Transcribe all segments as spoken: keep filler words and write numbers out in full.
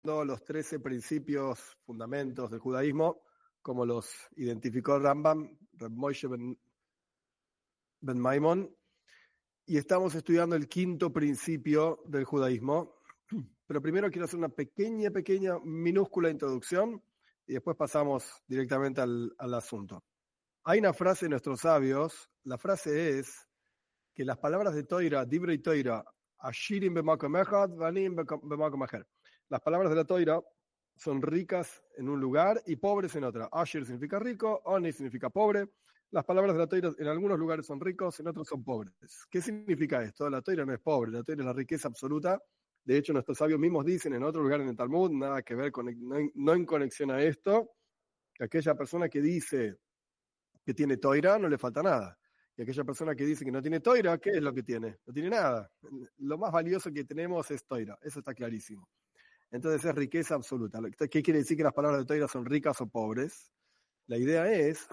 los trece principios, fundamentos del judaísmo, como los identificó Rambam, Reb Moshe ben, ben Maimon, y estamos estudiando el quinto principio del judaísmo. Pero primero quiero hacer una pequeña, pequeña, minúscula introducción y después pasamos directamente al, al asunto. Hay una frase de nuestros sabios, la frase es que las palabras de Toira, Divrei Toira, Ashirim b'makom echad, Vanim b'makom acher. Las palabras de la Toira son ricas en un lugar y pobres en otra. Ashir significa rico, Oni significa pobre. Las palabras de la Toira en algunos lugares son ricos, en otros son pobres. ¿Qué significa esto? La Toira no es pobre, la Toira es la riqueza absoluta. De hecho, nuestros sabios mismos dicen en otro lugar en el Talmud, nada que ver con, no, no en conexión a esto, que aquella persona que dice que tiene Toira no le falta nada. Y aquella persona que dice que no tiene Toira, ¿qué es lo que tiene? No tiene nada. Lo más valioso que tenemos es Toira, eso está clarísimo. Entonces es riqueza absoluta. ¿Qué quiere decir que las palabras de Toira son ricas o pobres? La idea es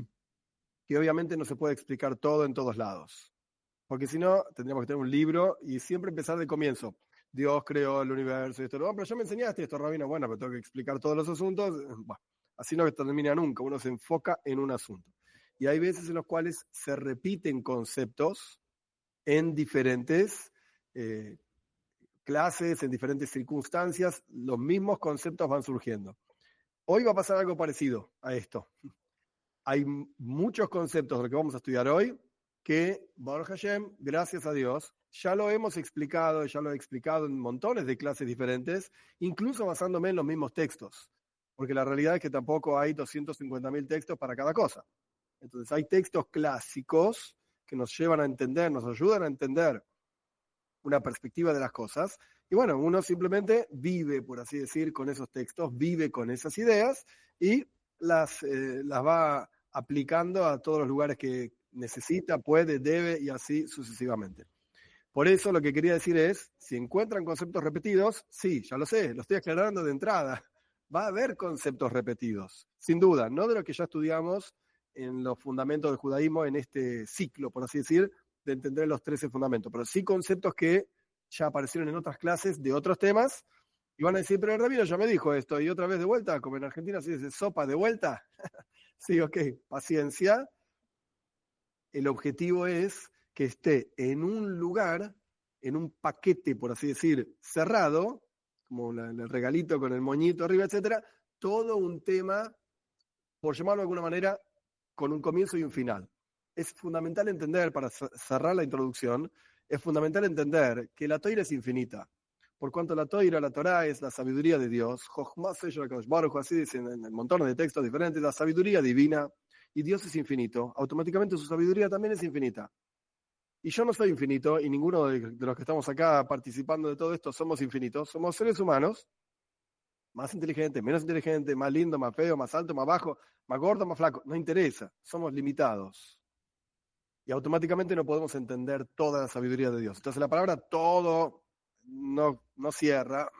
que obviamente no se puede explicar todo en todos lados. Porque si no, tendríamos que tener un libro y siempre empezar del comienzo. Dios creó el universo y esto. No, pero ya me enseñaste esto, Rabino. Bueno, pero tengo que explicar todos los asuntos. Bueno, así no termina nunca. Uno se enfoca en un asunto. Y hay veces en los cuales se repiten conceptos en diferentes eh, clases, en diferentes circunstancias. Los mismos conceptos van surgiendo. Hoy va a pasar algo parecido a esto. Hay muchos conceptos de lo que vamos a estudiar hoy que, Baruch Hashem, gracias a Dios, ya lo hemos explicado, ya lo he explicado en montones de clases diferentes, incluso basándome en los mismos textos, porque la realidad es que tampoco hay doscientos cincuenta mil textos para cada cosa. Entonces hay textos clásicos que nos llevan a entender, nos ayudan a entender una perspectiva de las cosas, y bueno, uno simplemente vive, por así decir, con esos textos, vive con esas ideas y las, eh, las va aplicando a todos los lugares que necesita, puede, debe y así sucesivamente. Por eso lo que quería decir es, si encuentran conceptos repetidos, sí, ya lo sé, lo estoy aclarando de entrada, va a haber conceptos repetidos, sin duda, no de lo que ya estudiamos en los fundamentos del judaísmo, en este ciclo, por así decir, de entender los trece fundamentos, pero sí conceptos que ya aparecieron en otras clases de otros temas, y van a decir, pero el rabino ya me dijo esto, y otra vez de vuelta, como en Argentina se dice, sopa de vuelta. Sí, ok, paciencia. El objetivo es que esté en un lugar, en un paquete, por así decir, cerrado, como la, el regalito con el moñito arriba, etcétera, todo un tema, por llamarlo de alguna manera, con un comienzo y un final. Es fundamental entender, para cerrar la introducción, es fundamental entender que la Toira es infinita. Por cuanto la Toira, la Torá, es la sabiduría de Dios, así dicen en un montón de textos diferentes, la sabiduría divina, y Dios es infinito, automáticamente su sabiduría también es infinita. Y yo no soy infinito, y ninguno de, de los que estamos acá participando de todo esto somos infinitos, somos seres humanos, más inteligente, menos inteligente, más lindo, más feo, más alto, más bajo, más gordo, más flaco, no interesa, somos limitados. Y automáticamente no podemos entender toda la sabiduría de Dios. Entonces la palabra todo no, no cierra,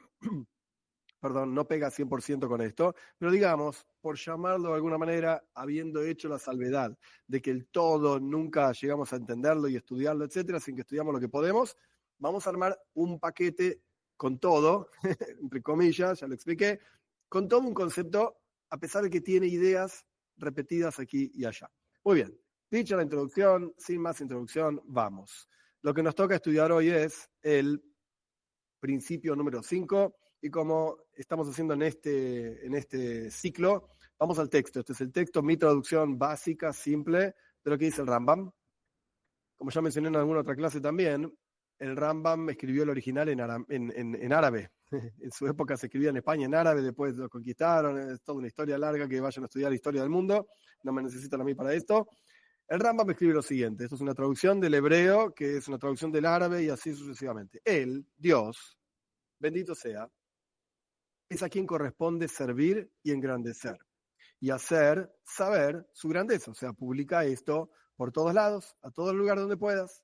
perdón, no pega cien por ciento con esto, pero digamos, por llamarlo de alguna manera, habiendo hecho la salvedad de que el todo nunca llegamos a entenderlo y estudiarlo, etcétera, sin que estudiamos lo que podemos, vamos a armar un paquete con todo, entre comillas, ya lo expliqué, con todo un concepto, a pesar de que tiene ideas repetidas aquí y allá. Muy bien, dicha la introducción, sin más introducción, vamos. Lo que nos toca estudiar hoy es el principio número cinco, y como estamos haciendo en este, en este ciclo, vamos al texto. Este es el texto, mi traducción básica, simple, de lo que dice el Rambam. Como ya mencioné en alguna otra clase también, el Rambam escribió el original en, ara- en, en, en árabe. En su época se escribía en España en árabe, después lo conquistaron, es toda una historia larga, que vayan a estudiar la historia del mundo, no me necesitan a mí para esto. El Rambam escribe lo siguiente, esto es una traducción del hebreo, que es una traducción del árabe y así sucesivamente. Él, Dios, bendito sea, es a quien corresponde servir y engrandecer, y hacer saber su grandeza. O sea, publica esto por todos lados, a todo lugar donde puedas,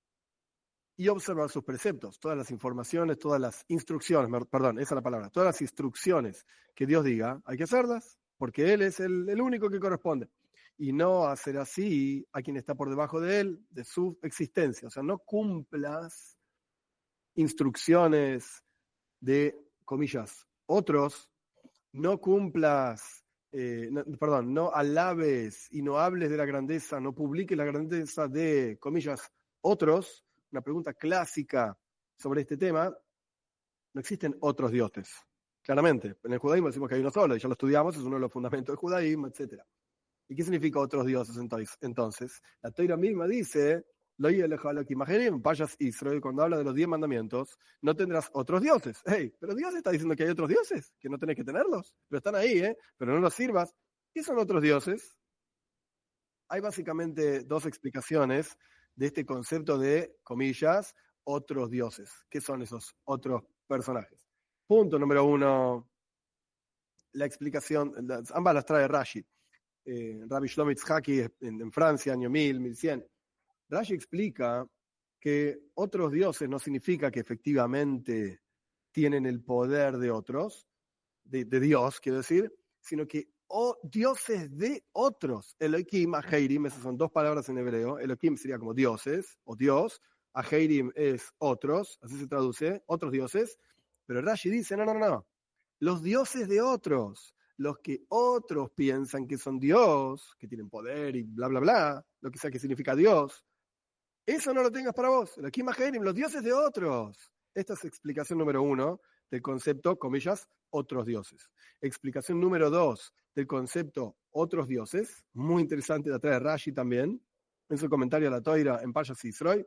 y observar sus preceptos, todas las informaciones, todas las instrucciones, perdón, esa es la palabra, todas las instrucciones que Dios diga, hay que hacerlas, porque Él es el, el único que corresponde. Y no hacer así a quien está por debajo de Él, de su existencia. O sea, no cumplas instrucciones de, comillas, otros, no cumplas, eh, no, perdón, no alabes y no hables de la grandeza, no publiques la grandeza de, comillas, otros, una pregunta clásica sobre este tema, no existen otros dioses. Claramente, en el judaísmo decimos que hay uno solo, y ya lo estudiamos, es uno de los fundamentos del judaísmo, etcétera. ¿Y qué significa otros dioses entonces? Entonces, la Torá misma dice, vayas Israel, cuando habla de los diez mandamientos, no tendrás otros dioses. Hey, pero Dios está diciendo que hay otros dioses, que no tenés que tenerlos, pero están ahí, ¿eh? Pero no los sirvas. ¿Qué son otros dioses? Hay básicamente dos explicaciones de este concepto de, comillas, otros dioses. ¿Qué son esos otros personajes? Punto número uno, la explicación, las, ambas las trae Rashi. Eh, Rabbi Shlomo Yitzhaki en, en Francia, año mil, mil cien. Rashi explica que otros dioses no significa que efectivamente tienen el poder de otros, de, de Dios, quiero decir, sino que oh, dioses de otros. Elohim, Aheirim, esas son dos palabras en hebreo. Elohim sería como dioses, o Dios. Aheirim es otros, así se traduce, otros dioses. Pero Rashi dice, no, no, no, los dioses de otros, los que otros piensan que son Dios, que tienen poder y bla, bla, bla, lo que sea que significa Dios, eso no lo tengas para vos. Elohim, Aheirim, los dioses de otros. Esta es explicación número uno del concepto, comillas, otros dioses. Explicación número dos del concepto otros dioses, muy interesante, la trae Rashi también, en su comentario a la Toira en Parshas Yisro.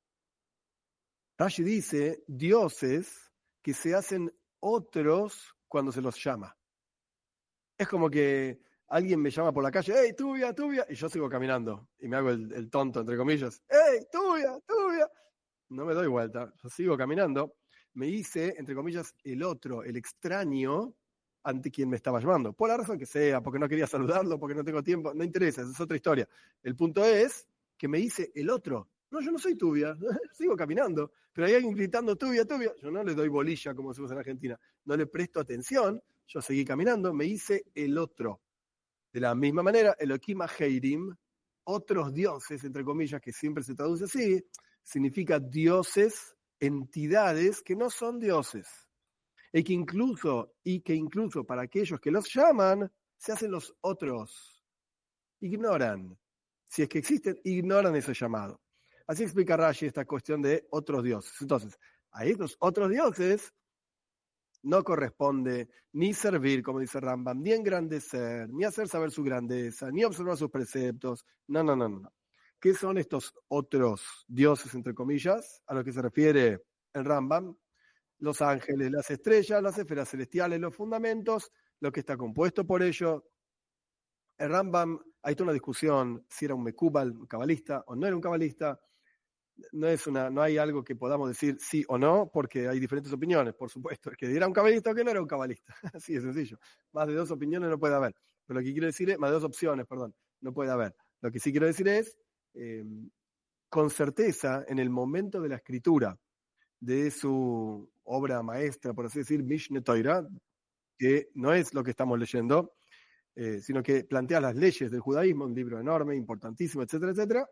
Rashi dice, dioses que se hacen otros cuando se los llama. Es como que alguien me llama por la calle, ¡hey, Tubia, Tubia! Y yo sigo caminando y me hago el, el tonto, entre comillas, ¡hey, Tubia, Tubia! No me doy vuelta, yo sigo caminando. Me hice, entre comillas, el otro, el extraño, ante quien me estaba llamando. Por la razón que sea, porque no quería saludarlo, porque no tengo tiempo, no interesa, esa es otra historia. El punto es que me hice el otro. No, yo no soy Tubia, sigo caminando, pero hay alguien gritando Tubia, Tubia. Yo no le doy bolilla, como decimos en Argentina, no le presto atención, yo seguí caminando, me hice el otro. De la misma manera, Elohim Aheirim, otros dioses, entre comillas, que siempre se traduce así, significa dioses, entidades que no son dioses. Y que incluso, y que incluso para aquellos que los llaman, se hacen los otros. Ignoran. Si es que existen, ignoran ese llamado. Así explica Rashi esta cuestión de otros dioses. Entonces, a estos otros dioses no corresponde ni servir, como dice Rambam, ni engrandecer, ni hacer saber su grandeza, ni observar sus preceptos. No, no, no, no. ¿Qué son estos otros dioses, entre comillas, a los que se refiere el Rambam? Los ángeles, las estrellas, las esferas celestiales, los fundamentos, lo que está compuesto por ello. El Rambam, hay toda una discusión si era un mekubal, un cabalista, o no era un cabalista. No, es una, no hay algo que podamos decir sí o no, porque hay diferentes opiniones, por supuesto. Que era un cabalista o que no era un cabalista. Así de sencillo. Más de dos opiniones no puede haber. Pero lo que quiero decir es, más de dos opciones, perdón, no puede haber. Lo que sí quiero decir es, eh, con certeza, en el momento de la escritura de su obra maestra, por así decir, Mishneh Torah, que no es lo que estamos leyendo, eh, sino que plantea las leyes del judaísmo, un libro enorme, importantísimo, etcétera, etcétera,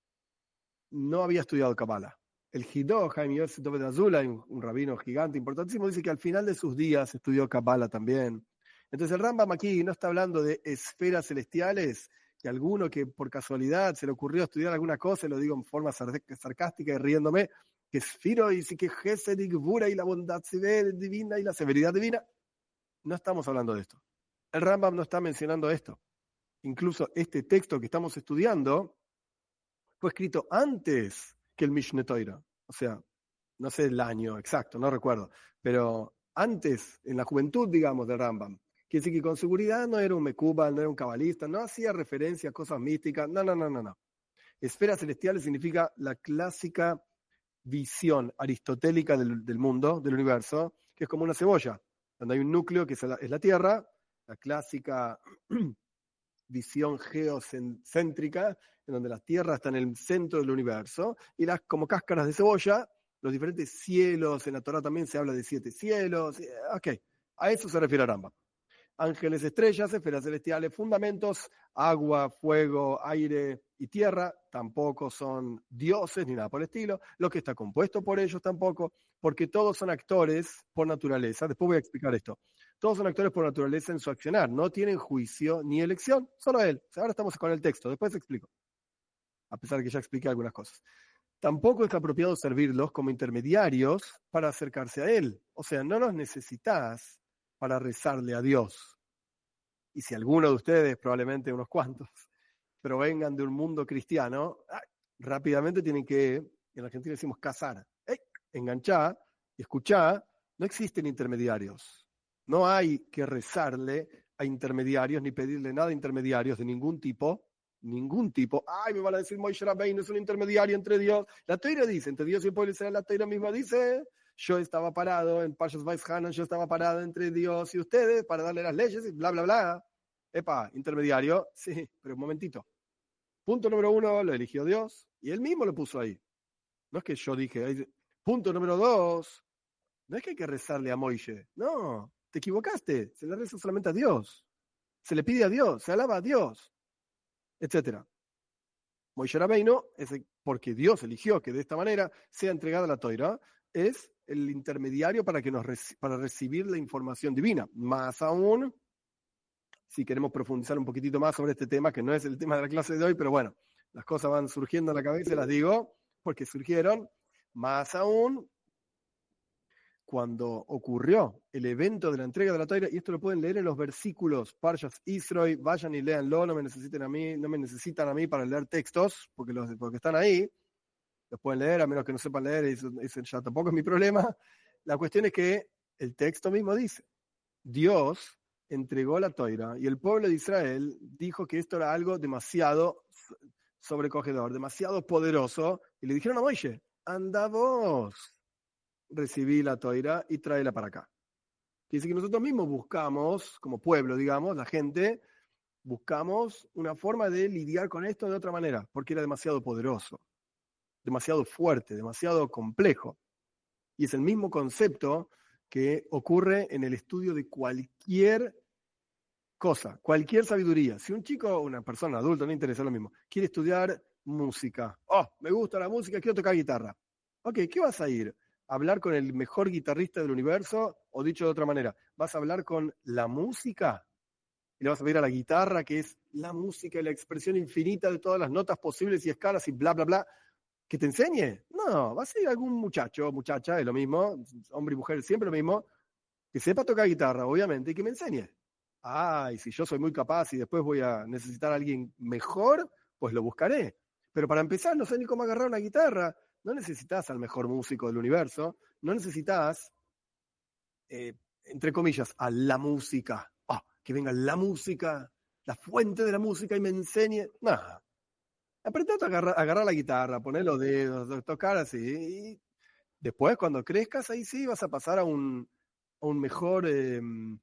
no había estudiado Kabbalah. El Hidó, Jaime Yosef Dovid Azulay, un, un rabino gigante, importantísimo, dice que al final de sus días estudió Kabbalah también. Entonces el Rambam aquí no está hablando de esferas celestiales, que alguno que por casualidad se le ocurrió estudiar alguna cosa, y lo digo en forma sarcástica y riéndome, que es Firo y que Gesed y Gvura y la bondad divina y la severidad divina. No estamos hablando de esto. El Rambam no está mencionando esto. Incluso este texto que estamos estudiando fue escrito antes que el Mishneh Torah. O sea, no sé el año exacto, no recuerdo, pero antes, en la juventud, digamos, del Rambam. Quiere decir que con seguridad no era un mekubal, no era un cabalista, no hacía referencia a cosas místicas. No, no, no, no, no. Esferas celestiales significa la clásica visión aristotélica del, del mundo, del universo, que es como una cebolla, donde hay un núcleo que es la, es la Tierra, la clásica visión geocéntrica, en donde la Tierra está en el centro del universo, y las como cáscaras de cebolla, los diferentes cielos, en la Torá también se habla de siete cielos, ok, a eso se refiere Rambam. Ángeles, estrellas, esferas celestiales, fundamentos, agua, fuego, aire y tierra, tampoco son dioses ni nada por el estilo. Lo que está compuesto por ellos tampoco, porque todos son actores por naturaleza. Después voy a explicar esto. Todos son actores por naturaleza en su accionar. No tienen juicio ni elección. Solo él. Ahora estamos con el texto. Después explico. A pesar de que ya expliqué algunas cosas. Tampoco es apropiado servirlos como intermediarios para acercarse a él. O sea, no los necesitas para rezarle a Dios. Y si alguno de ustedes, probablemente unos cuantos, provengan de un mundo cristiano, rápidamente tienen que, en Argentina decimos cazar, ¿eh? enganchar y escuchar. No existen intermediarios. No hay que rezarle a intermediarios ni pedirle nada a intermediarios de ningún tipo. Ningún tipo. Ay, me van a decir Moshe Rabbeinu es un intermediario entre Dios. La Torá dice, entre Dios y el pueblo de Israel, la Torá misma dice, yo estaba parado en Parshas Vaishanan, yo estaba parado entre Dios y ustedes para darle las leyes y bla, bla, bla. Epa, intermediario. Sí, pero un momentito. Punto número uno, lo eligió Dios y él mismo lo puso ahí. No es que yo dije. Punto número dos, no es que hay que rezarle a Moshe. No, te equivocaste. Se le reza solamente a Dios. Se le pide a Dios, se alaba a Dios, etcétera. Moshe Rabbeinu, porque Dios eligió que de esta manera sea entregada la Torá, es el intermediario para, que nos, para recibir la información divina. Más aún, si queremos profundizar un poquitito más sobre este tema, que no es el tema de la clase de hoy, pero bueno, las cosas van surgiendo en la cabeza, las digo, porque surgieron. Más aún, cuando ocurrió el evento de la entrega de la Torá, y esto lo pueden leer en los versículos, Parshas Yisro, vayan y léanlo, no me necesiten a mí, no me necesitan a mí para leer textos, porque los porque están ahí, los pueden leer, a menos que no sepan leer, eso, eso ya tampoco es mi problema. La cuestión es que el texto mismo dice, Dios entregó la Torá, y el pueblo de Israel dijo que esto era algo demasiado sobrecogedor, demasiado poderoso, y le dijeron a Moshe, anda vos, recibí la Torá y tráela para acá. Quiere decir que nosotros mismos buscamos, como pueblo, digamos, la gente, buscamos una forma de lidiar con esto de otra manera, porque era demasiado poderoso, demasiado fuerte, demasiado complejo. Y es el mismo concepto que ocurre en el estudio de cualquier cosa, cualquier sabiduría. Si un chico, una persona adulta, no interesa lo mismo, quiere estudiar música. Oh, me gusta la música, quiero tocar guitarra. Ok, ¿qué vas a ir? ¿Hablar con el mejor guitarrista del universo? O dicho de otra manera, ¿vas a hablar con la música? Y le vas a pedir a la guitarra, que es la música y la expresión infinita de todas las notas posibles y escalas y bla, bla, bla, que te enseñe? No, vas a ir a algún muchacho, muchacha, es lo mismo, hombre y mujer, siempre lo mismo, que sepa tocar guitarra, obviamente, y que me enseñe. Ah, y si yo soy muy capaz y después voy a necesitar a alguien mejor, pues lo buscaré. Pero para empezar, no sé ni cómo agarrar una guitarra. No necesitas al mejor músico del universo, no necesitas, eh, entre comillas, a la música. Oh, que venga la música, la fuente de la música y me enseñe. Nada. Apretate a agarrar, agarrar la guitarra, poner los dedos, tocar así. Y después, cuando crezcas, ahí sí vas a pasar a un, a un mejor, eh,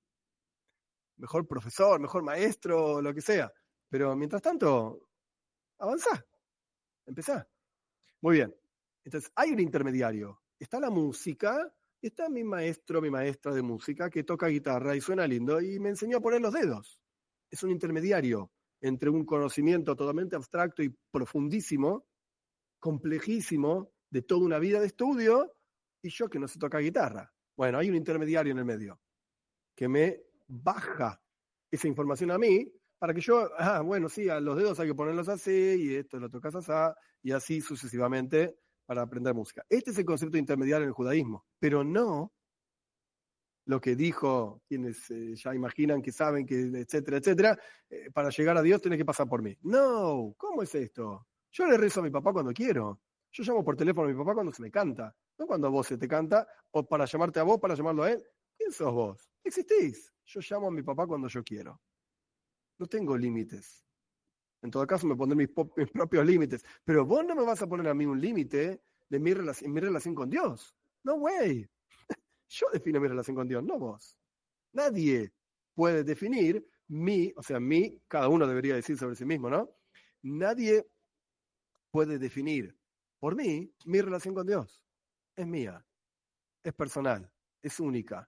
mejor profesor, mejor maestro, lo que sea. Pero mientras tanto, avanzá, empezá. Muy bien. Entonces, hay un intermediario. Está la música, está mi maestro, mi maestra de música, que toca guitarra y suena lindo, y me enseñó a poner los dedos. Es un intermediario entre un conocimiento totalmente abstracto y profundísimo, complejísimo, de toda una vida de estudio, y yo que no sé tocar guitarra. Bueno, hay un intermediario en el medio, que me baja esa información a mí, para que yo, ah, bueno, sí, a los dedos hay que ponerlos así, y esto lo tocas así, y así sucesivamente, para aprender música. Este es el concepto intermediario en el judaísmo, pero no lo que dijo quienes eh, ya imaginan que saben, que etcétera, etcétera, eh, para llegar a Dios tenés que pasar por mí. No, ¿cómo es esto? Yo le rezo a mi papá cuando quiero. Yo llamo por teléfono a mi papá cuando se me canta, no cuando a vos se te canta, o para llamarte a vos, para llamarlo a él. ¿Quién sos vos? Existís. Yo llamo a mi papá cuando yo quiero. No tengo límites. En todo caso me pondré mis, mis propios límites. Pero vos no me vas a poner a mí un límite de mi, relación, mi relación con Dios. No way. Yo defino mi relación con Dios, no vos. Nadie puede definir mi, o sea, mi, cada uno debería decir sobre sí mismo, ¿no? Nadie puede definir por mí mi relación con Dios. Es mía, es personal, es única.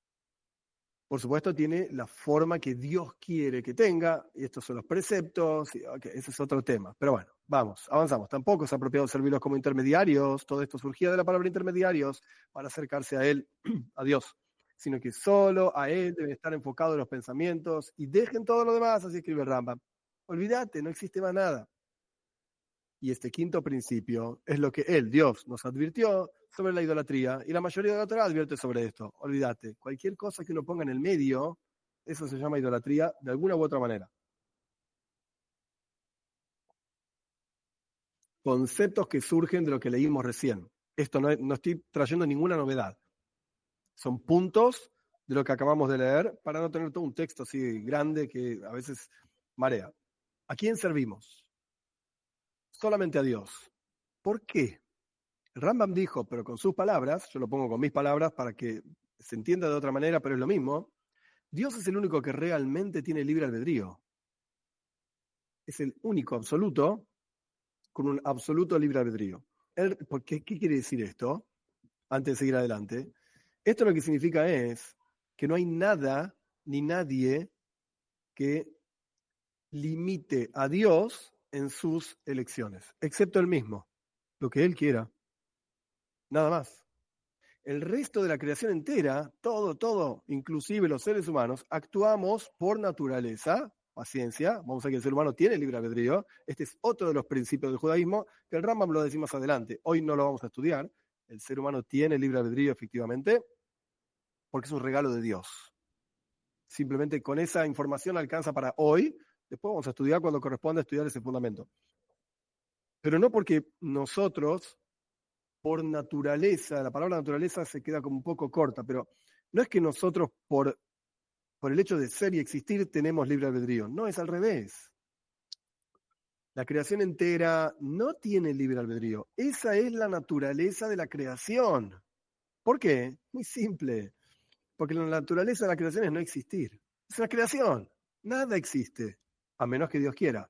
Por supuesto, tiene la forma que Dios quiere que tenga, y estos son los preceptos, y okay, ese es otro tema. Pero bueno, vamos, avanzamos. Tampoco es apropiado servirlos como intermediarios, todo esto surgía de la palabra intermediarios para acercarse a Él, a Dios. sino que solo a él deben estar enfocados los pensamientos y dejen todo lo demás, así escribe el Rambam. Olvídate, no existe más nada. Y este quinto principio es lo que él, Dios, nos advirtió sobre la idolatría, y la mayoría de la Torá advierte sobre esto. Olvídate, cualquier cosa que uno ponga en el medio, eso se llama idolatría de alguna u otra manera. Conceptos que surgen de lo que leímos recién. Esto no, es, no estoy trayendo ninguna novedad. Son puntos de lo que acabamos de leer para no tener todo un texto así grande que a veces marea. ¿A quién servimos? Solamente a Dios. ¿Por qué? El Rambam dijo, pero con sus palabras, yo lo pongo con mis palabras para que se entienda de otra manera, pero es lo mismo. Dios es el único que realmente tiene libre albedrío. Es el único absoluto con un absoluto libre albedrío. Él, ¿por qué, ¿Qué quiere decir esto? Antes de seguir adelante. Esto lo que significa es que no hay nada ni nadie que limite a Dios en sus elecciones, excepto él mismo, lo que él quiera. Nada más. El resto de la creación entera, todo, todo, inclusive los seres humanos, actuamos por naturaleza, paciencia, vamos a ver que el ser humano tiene libre albedrío. Este es otro de los principios del judaísmo, que el Rambam lo decimos adelante. Hoy no lo vamos a estudiar. El ser humano tiene libre albedrío, efectivamente, porque es un regalo de Dios. Simplemente con esa información alcanza para hoy. Después vamos a estudiar cuando corresponda estudiar ese fundamento. Pero no porque nosotros, por naturaleza, la palabra naturaleza se queda como un poco corta, pero no es que nosotros por, por el hecho de ser y existir tenemos libre albedrío. No, es al revés. La creación entera no tiene libre albedrío. Esa es la naturaleza de la creación. ¿Por qué? Muy simple. Porque la naturaleza de la creación es no existir. Es una creación. Nada existe, a menos que Dios quiera.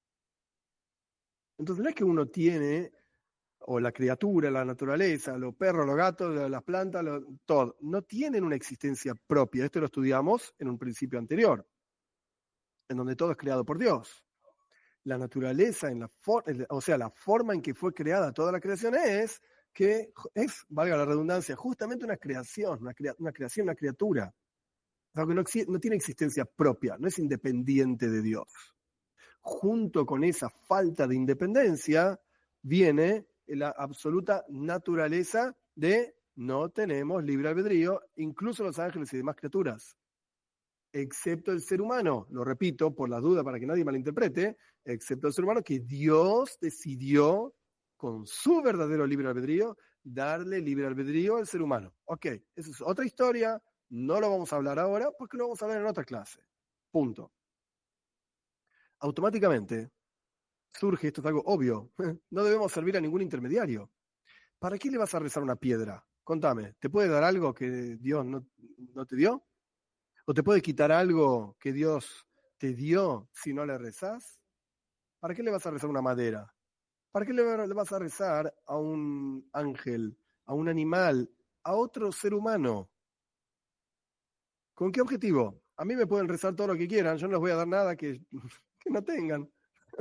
Entonces no es que uno tiene, o la criatura, la naturaleza, los perros, los gatos, las plantas, lo, todo, no tienen una existencia propia. Esto lo estudiamos en un principio anterior, en donde todo es creado por Dios. La naturaleza, en la for- o sea, la forma en que fue creada toda la creación es que es, valga la redundancia, justamente una creación, una, crea, una creación, una criatura. O sea, que no, no tiene existencia propia, no es independiente de Dios. Junto con esa falta de independencia viene la absoluta naturaleza de no tenemos libre albedrío, incluso los ángeles y demás criaturas, excepto el ser humano, lo repito por las dudas para que nadie malinterprete, excepto el ser humano que Dios decidió con su verdadero libre albedrío darle libre albedrío al ser humano. Ok, esa es otra historia, no lo vamos a hablar ahora porque lo vamos a ver en otra clase. Punto. Automáticamente surge, esto es algo obvio, no debemos servir a ningún intermediario. ¿Para qué le vas a rezar una piedra? Contame, ¿te puede dar algo que Dios no, no te dio? ¿O te puede quitar algo que Dios te dio si no le rezás? ¿Para qué le vas a rezar una madera? ¿Para qué le vas a rezar a un ángel, a un animal, a otro ser humano? ¿Con qué objetivo? A mí me pueden rezar todo lo que quieran, yo no les voy a dar nada que, que no tengan.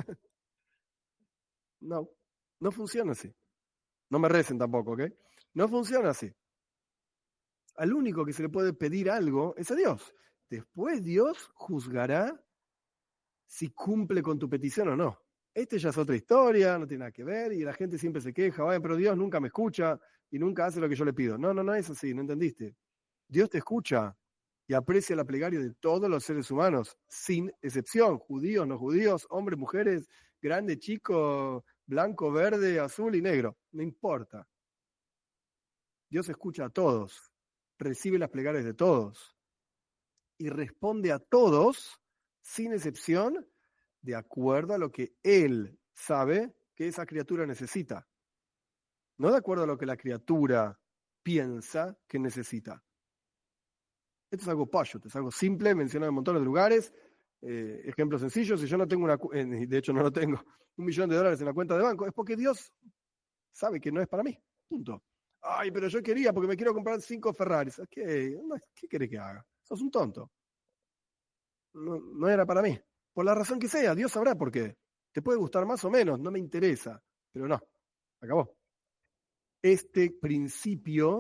No, no funciona así. No me recen tampoco, ¿ok? No funciona así. Al único que se le puede pedir algo es a Dios. Después Dios juzgará si cumple con tu petición o no. Este ya es otra historia, no tiene nada que ver, y la gente siempre se queja, vaya, pero Dios nunca me escucha y nunca hace lo que yo le pido. No, no, no es así, no entendiste. Dios te escucha y aprecia la plegaria de todos los seres humanos, sin excepción, judíos, no judíos, hombres, mujeres, grande, chico, blanco, verde, azul y negro, no importa. Dios escucha a todos, recibe las plegarias de todos y responde a todos, sin excepción, de acuerdo a lo que Él sabe que esa criatura necesita. No de acuerdo a lo que la criatura piensa que necesita. Esto es algo payut, es algo simple, mencionado en montones de lugares. Eh, ejemplo sencillo, si yo no tengo una, eh, de hecho no lo tengo, un millón de dólares en la cuenta de banco, es porque Dios sabe que no es para mí. Punto. Ay, pero yo quería porque me quiero comprar cinco Ferraris. Okay, ¿qué querés que haga? Sos un tonto. No, no era para mí. Por la razón que sea, Dios sabrá por qué. Te puede gustar más o menos, no me interesa. Pero no, acabó. Este principio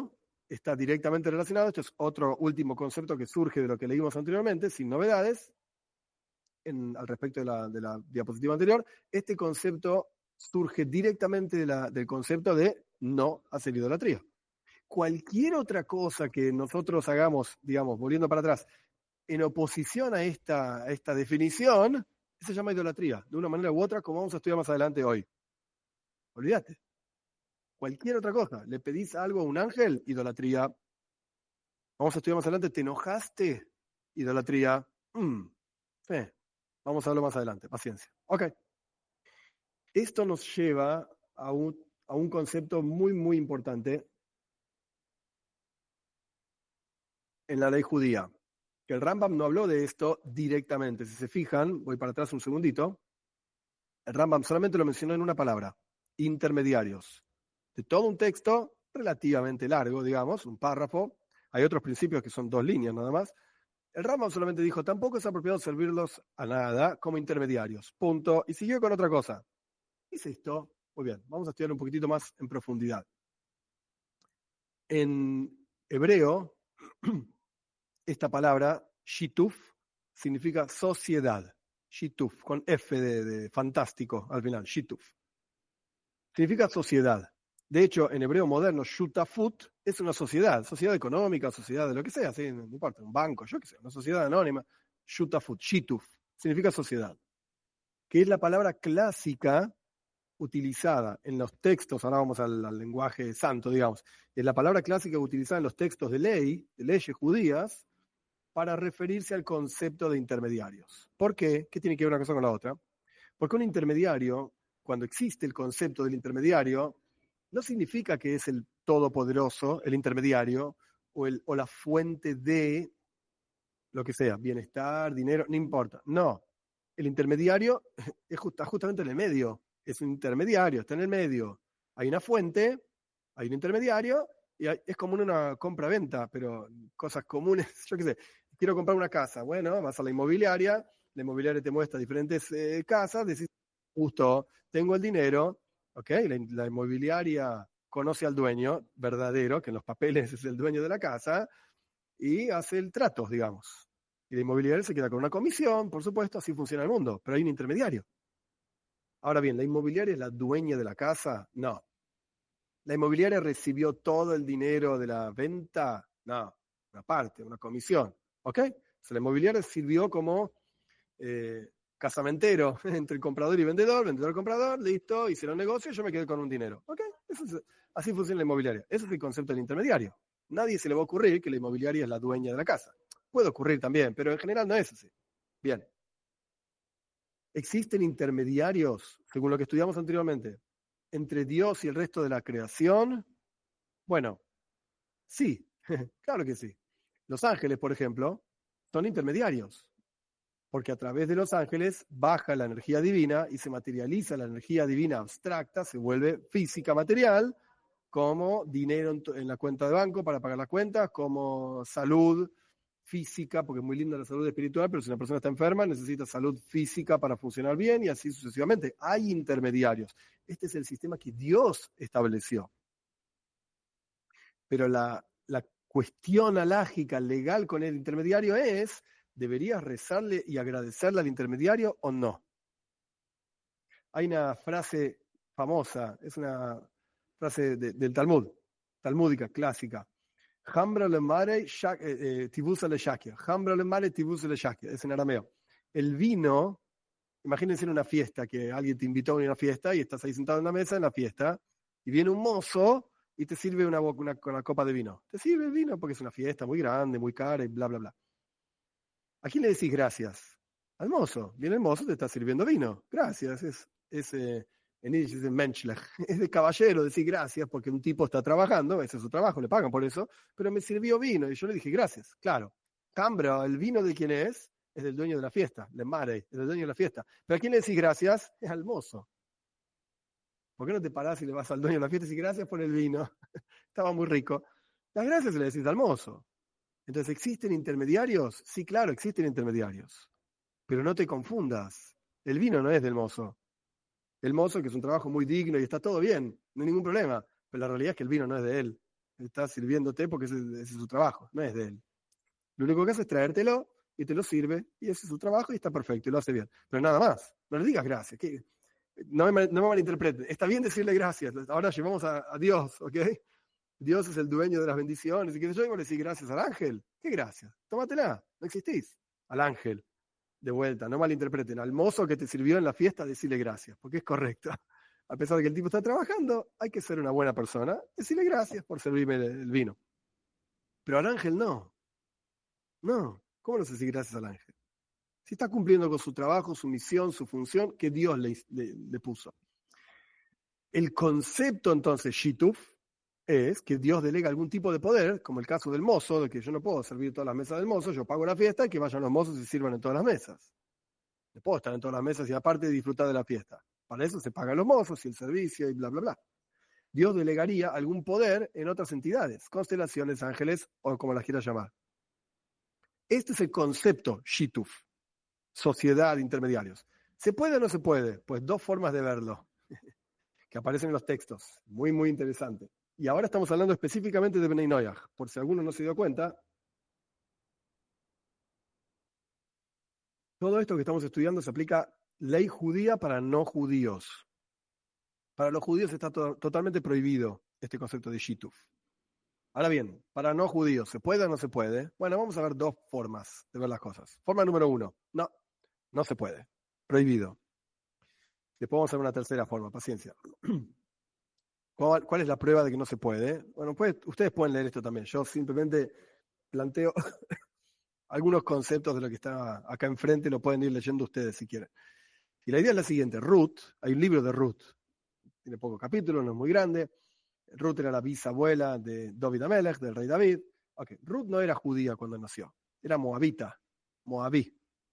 está directamente relacionado. Esto es otro último concepto que surge de lo que leímos anteriormente, sin novedades, en, al respecto de la, de la diapositiva anterior. Este concepto surge directamente de la, del concepto de no hacer idolatría. Cualquier otra cosa que nosotros hagamos, digamos, volviendo para atrás, en oposición a esta, a esta definición, se llama idolatría, de una manera u otra, como vamos a estudiar más adelante hoy. Olvídate. Cualquier otra cosa. Le pedís algo a un ángel, idolatría. Vamos a estudiar más adelante. ¿Te enojaste? Idolatría. Mm, sí. Vamos a hablar más adelante. Paciencia. Ok. Esto nos lleva a un, a un concepto muy, muy importante en la ley judía. Que el Rambam no habló de esto directamente. Si se fijan, voy para atrás un segundito. El Rambam solamente lo mencionó en una palabra. Intermediarios. De todo un texto relativamente largo, digamos, un párrafo. Hay otros principios que son dos líneas nada más. El Rambam solamente dijo, tampoco es apropiado servirlos a nada como intermediarios. Punto. Y siguió con otra cosa. ¿Qué es esto? Muy bien, vamos a estudiar un poquitito más en profundidad. En hebreo, esta palabra, shituf, significa sociedad. Shituf, con F de, de fantástico al final, shituf. Significa sociedad. De hecho, en hebreo moderno, shutafut es una sociedad, sociedad económica, sociedad de lo que sea, ¿sí? No importa, un banco, yo qué sé, una sociedad anónima. Shutafut, shituf, significa sociedad. Que es la palabra clásica utilizada en los textos, ahora vamos al, al lenguaje santo, digamos, es la palabra clásica utilizada en los textos de ley, de leyes judías, para referirse al concepto de intermediarios. ¿Por qué? ¿Qué tiene que ver una cosa con la otra? Porque un intermediario, cuando existe el concepto del intermediario, no significa que es el todopoderoso, el intermediario, o, el, o la fuente de lo que sea, bienestar, dinero, no importa. No, el intermediario es justa, justamente en el medio, es un intermediario, está en el medio. Hay una fuente, hay un intermediario, y hay, es como una compra-venta, pero cosas comunes, yo qué sé, quiero comprar una casa, bueno, vas a la inmobiliaria, la inmobiliaria te muestra diferentes eh, casas, decís, justo, tengo el dinero, ¿ok? La, la inmobiliaria conoce al dueño verdadero, que en los papeles es el dueño de la casa, y hace el trato, digamos. Y la inmobiliaria se queda con una comisión, por supuesto, así funciona el mundo, pero hay un intermediario. Ahora bien, ¿la inmobiliaria es la dueña de la casa? No. ¿La inmobiliaria recibió todo el dinero de la venta? No, una parte, una comisión, ¿ok? O sea, la inmobiliaria sirvió como eh, casamentero entre el comprador y vendedor, vendedor y comprador, listo, hicieron negocio, yo me quedé con un dinero. ¿Ok? Eso es, así funciona la inmobiliaria. Ese es el concepto del intermediario. Nadie se le va a ocurrir que la inmobiliaria es la dueña de la casa. Puede ocurrir también, pero en general no es así. Bien. ¿Existen intermediarios, según lo que estudiamos anteriormente, entre Dios y el resto de la creación? Bueno, sí, claro que sí. Los ángeles, por ejemplo, son intermediarios. Porque a través de los ángeles baja la energía divina y se materializa la energía divina abstracta, se vuelve física material, como dinero en, en la cuenta de banco para pagar las cuentas, como salud física, porque es muy linda la salud espiritual, pero si una persona está enferma necesita salud física para funcionar bien y así sucesivamente. Hay intermediarios. Este es el sistema que Dios estableció. Pero la, la cuestión alágica, legal con el intermediario es... ¿deberías rezarle y agradecerle al intermediario o no? Hay una frase famosa, es una frase de, del Talmud, talmúdica, clásica. Hambra le mare tibusa le shakia. Hambra le mare tibusa le shakia. Es en arameo. El vino, imagínense en una fiesta, que alguien te invitó a una fiesta y estás ahí sentado en una mesa en la fiesta, y viene un mozo y te sirve una, una, una copa de vino. Te sirve el vino porque es una fiesta muy grande, muy cara y bla, bla, bla. ¿A quién le decís gracias? Al mozo. Viene el mozo, te está sirviendo vino. Gracias. Es, es eh, en Yiddish es de Menschlich. Es de caballero decir gracias porque un tipo está trabajando, ese es su trabajo, le pagan por eso, pero me sirvió vino y yo le dije gracias. Claro. Cambra, el vino de quién es, es del dueño de la fiesta, le mare, es del dueño de la fiesta. Pero ¿a quién le decís gracias? Es al mozo. ¿Por qué no te parás y le vas al dueño de la fiesta y decís gracias por el vino? Estaba muy rico. Las gracias se le decís al mozo. Entonces, ¿existen intermediarios? Sí, claro, existen intermediarios. Pero no te confundas. El vino no es del mozo. El mozo, que es un trabajo muy digno y está todo bien, no hay ningún problema. Pero la realidad es que el vino no es de él. está sirviéndote porque ese, ese es su trabajo, no es de él. Lo único que hace es traértelo y te lo sirve, y ese es su trabajo y está perfecto, y lo hace bien. Pero nada más, no le digas gracias. ¿Qué? No me, no me malinterpreten. Está bien decirle gracias. Ahora llevamos a, a Dios, ¿ok? Dios es el dueño de las bendiciones. Y que yo vengo a decir gracias al ángel. ¿Qué gracias? Tómatela, no existís. Al ángel, de vuelta, no malinterpreten. Al mozo que te sirvió en la fiesta, decirle gracias, porque es correcto. A pesar de que el tipo está trabajando, hay que ser una buena persona. Decirle gracias por servirme el, el vino. Pero al ángel no. No. ¿Cómo no se dice gracias al ángel? Si está cumpliendo con su trabajo, su misión, su función, que Dios le, le, le puso. El concepto entonces, shituf, es que Dios delega algún tipo de poder, como el caso del mozo, de que yo no puedo servir todas las mesas del mozo, yo pago la fiesta y que vayan los mozos y sirvan en todas las mesas. No puedo estar en todas las mesas y aparte disfrutar de la fiesta. Para eso se pagan los mozos y el servicio y bla, bla, bla. Dios delegaría algún poder en otras entidades, constelaciones, ángeles o como las quieras llamar. Este es el concepto shituf. Sociedad de intermediarios. ¿Se puede o no se puede? Pues dos formas de verlo, que aparecen en los textos. Muy, muy interesante. Y ahora estamos hablando específicamente de Bnei Noach. Por si alguno no se dio cuenta, todo esto que estamos estudiando se aplica ley judía para no judíos. Para los judíos está to- totalmente prohibido este concepto de shituf. Ahora bien, para no judíos, ¿se puede o no se puede? Bueno, vamos a ver dos formas de ver las cosas. Forma número uno, no. No se puede. Prohibido. Después vamos a ver una tercera forma. Paciencia. ¿Cuál, cuál es la prueba de que no se puede? Bueno, pues, ustedes pueden leer esto también. Yo simplemente planteo algunos conceptos de lo que está acá enfrente. Lo pueden ir leyendo ustedes si quieren. Y la idea es la siguiente. Ruth, hay un libro de Ruth. Tiene pocos capítulos, no es muy grande. Ruth era la bisabuela de David Amelech, del rey David. Okay. Ruth no era judía cuando nació. Era moabita. Moabí.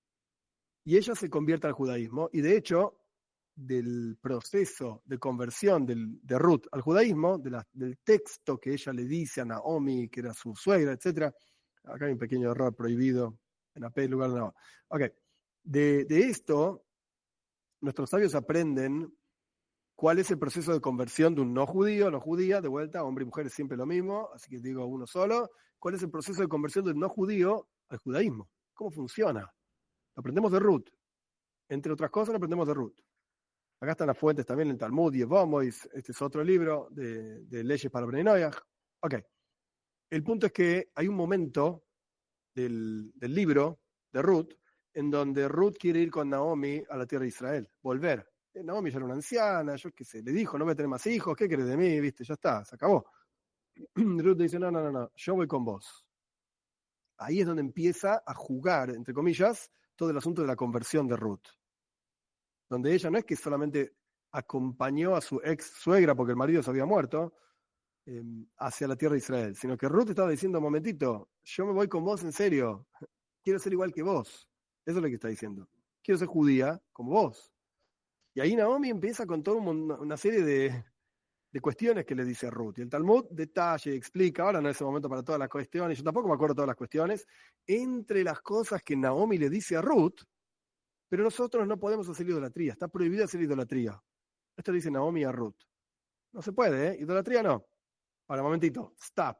Y ella se convierte al judaísmo, y de hecho, del proceso de conversión del, de Ruth al judaísmo, de la, del texto que ella le dice a Naomi, que era su suegra, etcétera. Acá hay un pequeño error prohibido, en A P en lugar de no. Ok, de, de esto, nuestros sabios aprenden cuál es el proceso de conversión de un no judío, no judía, de vuelta, hombre y mujer es siempre lo mismo, así que digo uno solo. ¿Cuál es el proceso de conversión de un no judío al judaísmo? ¿Cómo funciona? Lo aprendemos de Ruth. Entre otras cosas, lo aprendemos de Ruth. Acá están las fuentes también en Talmud y Yevomois. Este es otro libro de, de leyes para Bnei Noach. Ok. El punto es que hay un momento del, del libro de Ruth en donde Ruth quiere ir con Naomi a la tierra de Israel, volver. Eh, Naomi ya era una anciana, yo qué sé, le dijo, no voy a tener más hijos, ¿qué querés de mí? Viste, ya está, se acabó. Ruth dice, no, no, no, no, yo voy con vos. Ahí es donde empieza a jugar, entre comillas, todo el asunto de la conversión de Ruth. Donde ella no es que solamente acompañó a su ex suegra porque el marido se había muerto eh, hacia la tierra de Israel, sino que Ruth estaba diciendo, un momentito, yo me voy con vos en serio, quiero ser igual que vos. Eso es lo que está diciendo. Quiero ser judía como vos. Y ahí Naomi empieza con toda una serie de, de cuestiones que le dice a Ruth. Y el Talmud detalla y explica, ahora no es el momento para todas las cuestiones, yo tampoco me acuerdo de todas las cuestiones, entre las cosas que Naomi le dice a Ruth, pero nosotros no podemos hacer idolatría, está prohibido hacer idolatría. Esto dice Naomi a Ruth. No se puede, ¿eh? Idolatría no. Ahora, un momentito, stop.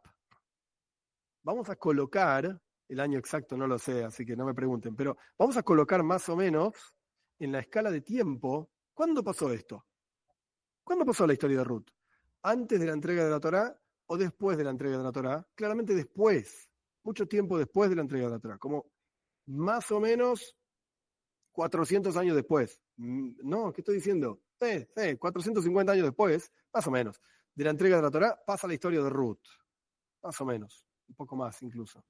Vamos a colocar, el año exacto no lo sé, así que no me pregunten, pero vamos a colocar más o menos en la escala de tiempo, ¿cuándo pasó esto? ¿Cuándo pasó la historia de Ruth? ¿Antes de la entrega de la Torá o después de la entrega de la Torá? Claramente después, mucho tiempo después de la entrega de la Torá, como más o menos cuatrocientos años después. No, ¿qué estoy diciendo? Sí, sí, cuatrocientos cincuenta años después, más o menos, de la entrega de la Torá, pasa la historia de Ruth. Más o menos, un poco más incluso.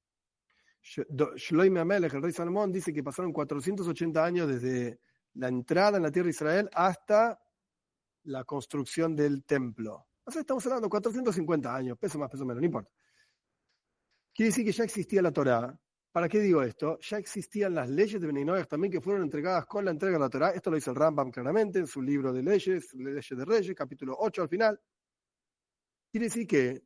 Shloime Amelech, el rey Salomón, dice que pasaron cuatrocientos ochenta años desde la entrada en la tierra de Israel hasta la construcción del templo. O sea, estamos hablando de cuatrocientos cincuenta años, peso más, peso menos, no importa. Quiere decir que ya existía la Torá. ¿Para qué digo esto? Ya existían las leyes de Bnei Noach también que fueron entregadas con la entrega de la Torá. Esto lo dice el Rambam claramente en su libro de leyes, Leyes de Reyes, capítulo ocho al final. Quiere decir que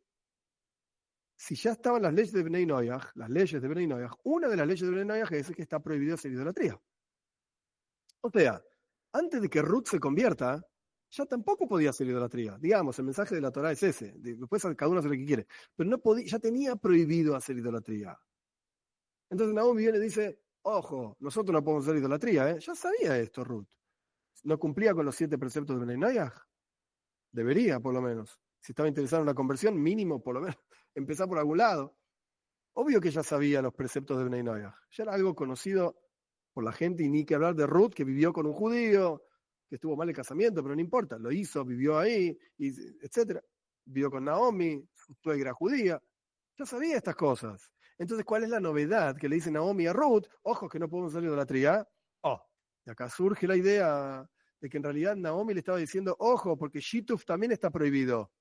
si ya estaban las leyes de Bnei Noach, las leyes de Bnei Noach, una de las leyes de Bnei Noach es que está prohibido hacer idolatría. O sea, antes de que Ruth se convierta, ya tampoco podía hacer idolatría. Digamos, el mensaje de la Torá es ese. Después cada uno hace lo que quiere. Pero no podía, ya tenía prohibido hacer idolatría. Entonces Naomi viene y dice, ojo, nosotros no podemos hacer idolatría, ¿eh? Ya sabía esto Ruth. ¿No cumplía con los siete preceptos de Benay Noyaj? Debería, por lo menos. Si estaba interesado en una conversión, mínimo, por lo menos, empezar por algún lado. Obvio que ya sabía los preceptos de Benay Noyaj. Ya era algo conocido por la gente, y ni que hablar de Ruth, que vivió con un judío, que estuvo mal el casamiento, pero no importa, lo hizo, vivió ahí, y etcétera. Vivió con Naomi, su suegra judía. Ya sabía estas cosas. Entonces, ¿cuál es la novedad que le dice Naomi a Ruth? Ojo, que no podemos salir de idolatría. Oh, y acá surge la idea de que en realidad Naomi le estaba diciendo, ojo, porque Shituf también está prohibido.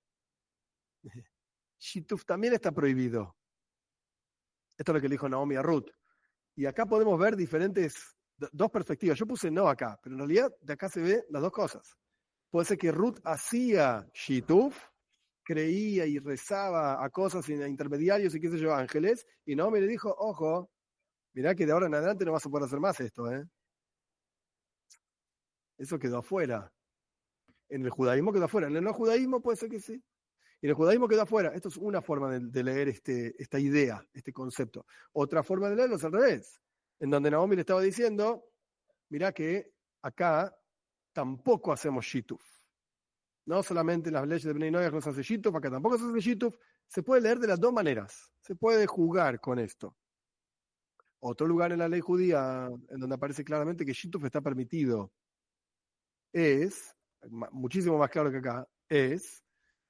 Shituf también está prohibido. Esto es lo que le dijo Naomi a Ruth. Y acá podemos ver diferentes, dos perspectivas. Yo puse no acá, pero en realidad de acá se ve las dos cosas. Puede ser que Ruth hacía Shituf, creía y rezaba a cosas, a intermediarios y qué sé yo, ángeles, y Naomi le dijo, ojo, mirá que de ahora en adelante no vas a poder hacer más esto, ¿eh? Eso quedó afuera. En el judaísmo quedó afuera. En el no judaísmo puede ser que sí. Y en el judaísmo quedó afuera. Esto es una forma de, de leer este, esta idea, este concepto. Otra forma de leerlo es al revés, en donde Naomi le estaba diciendo, mirá que acá tampoco hacemos shituf. No solamente en las leyes de Benay Noyaj no se hace shituf, acá tampoco se hace shituf. Se puede leer de las dos maneras. Se puede jugar con esto. Otro lugar en la ley judía en donde aparece claramente que shituf está permitido es, muchísimo más claro que acá, es,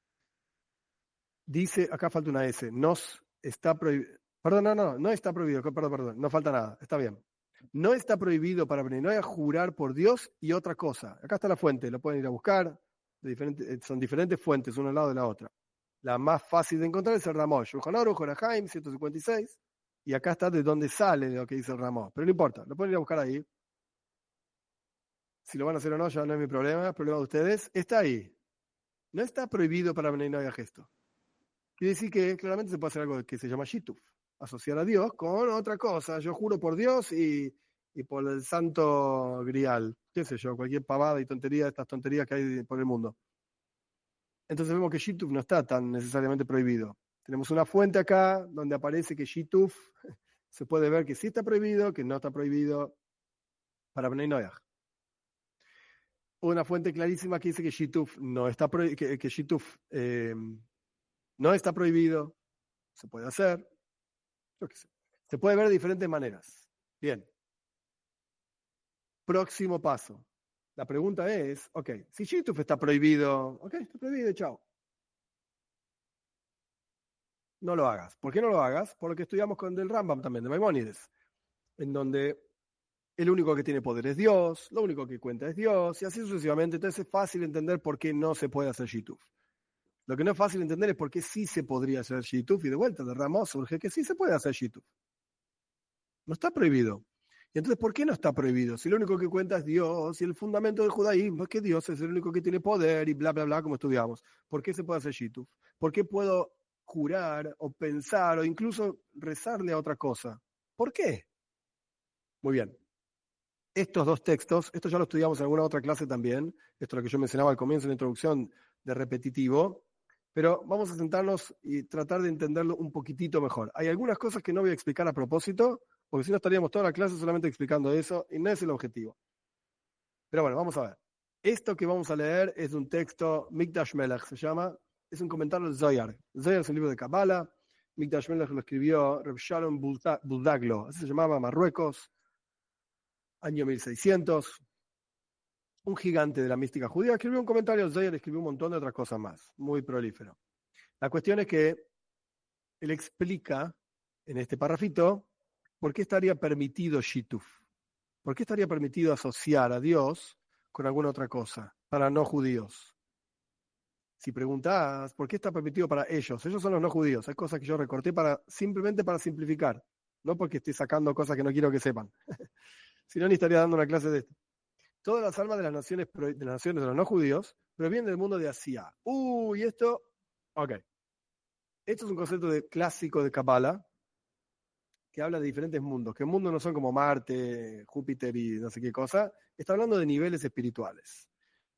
dice, acá falta una S, nos está prohibido, perdón, no, no, no está prohibido, perdón, perdón, no falta nada, está bien. No está prohibido para Benay Noyaj jurar por Dios y otra cosa. Acá está la fuente, lo pueden ir a buscar, de diferentes, son diferentes fuentes, una al lado de la otra. La más fácil de encontrar es el Ramón, Shulchan Aruch, Jorahaim, ciento cincuenta y seis, y acá está de dónde sale lo que dice el Ramón, pero no importa, lo pueden ir a buscar ahí. Si lo van a hacer o no, ya no es mi problema, es el problema de ustedes. Está ahí. No está prohibido para Benay Noyaj esto. Quiere decir que claramente se puede hacer algo que se llama shituf, asociar a Dios con otra cosa. Yo juro por Dios y, y por el santo grial, qué sé yo, cualquier pavada y tontería de estas tonterías que hay por el mundo. Entonces vemos que shituf no está tan necesariamente prohibido. Tenemos una fuente acá donde aparece que shituf se puede ver que sí está prohibido, que no está prohibido para Benay Noyaj. Una fuente clarísima que dice que shituf no está prohibido, que, que shituf eh, no está prohibido, se puede hacer, yo qué sé. Se puede ver de diferentes maneras. Bien. Próximo paso. La pregunta es, ok, si shituf está prohibido, ok, está prohibido, chao. No lo hagas. ¿Por qué no lo hagas? Por lo que estudiamos con del Rambam también, de Maimónides, en donde el único que tiene poder es Dios, lo único que cuenta es Dios, y así sucesivamente. Entonces es fácil entender por qué no se puede hacer shituf. Lo que no es fácil entender es por qué sí se podría hacer shituf, y de vuelta de Ramón surge que sí se puede hacer shituf. No está prohibido. Y entonces, ¿por qué no está prohibido? Si lo único que cuenta es Dios y el fundamento del judaísmo es que Dios es el único que tiene poder y bla, bla, bla, como estudiamos. ¿Por qué se puede hacer shituf? ¿Por qué puedo jurar o pensar o incluso rezarle a otra cosa? ¿Por qué? Muy bien. Estos dos textos, esto ya lo estudiamos en alguna otra clase también, esto es lo que yo mencionaba al comienzo de la introducción de repetitivo, pero vamos a sentarnos y tratar de entenderlo un poquitito mejor. Hay algunas cosas que no voy a explicar a propósito, porque si no estaríamos toda la clase solamente explicando eso, y no es el objetivo. Pero bueno, vamos a ver. Esto que vamos a leer es un texto, Mikdash Melech se llama, es un comentario del Zohar. Zohar es un libro de Kabbalah, Mikdash Melech lo escribió Reb Shalom Buldaglo, así se llamaba, Marruecos, año mil seiscientos. Un gigante de la mística judía, escribió un comentario del Zohar, escribió un montón de otras cosas más, muy prolífero. La cuestión es que él explica en este parrafito por qué estaría permitido shituf, por qué estaría permitido asociar a Dios con alguna otra cosa para no judíos. Si preguntás por qué está permitido para ellos, ellos son los no judíos, hay cosas que yo recorté para simplemente para simplificar, no porque esté sacando cosas que no quiero que sepan, si no ni estaría dando una clase de esto. Todas las almas de las naciones de las naciones de los no judíos provienen del mundo de Asia. Uy, uh, esto, ok. Esto es un concepto de, clásico de Kabbalah que habla de diferentes mundos, que mundos no son como Marte, Júpiter y no sé qué cosa. Está hablando de niveles espirituales.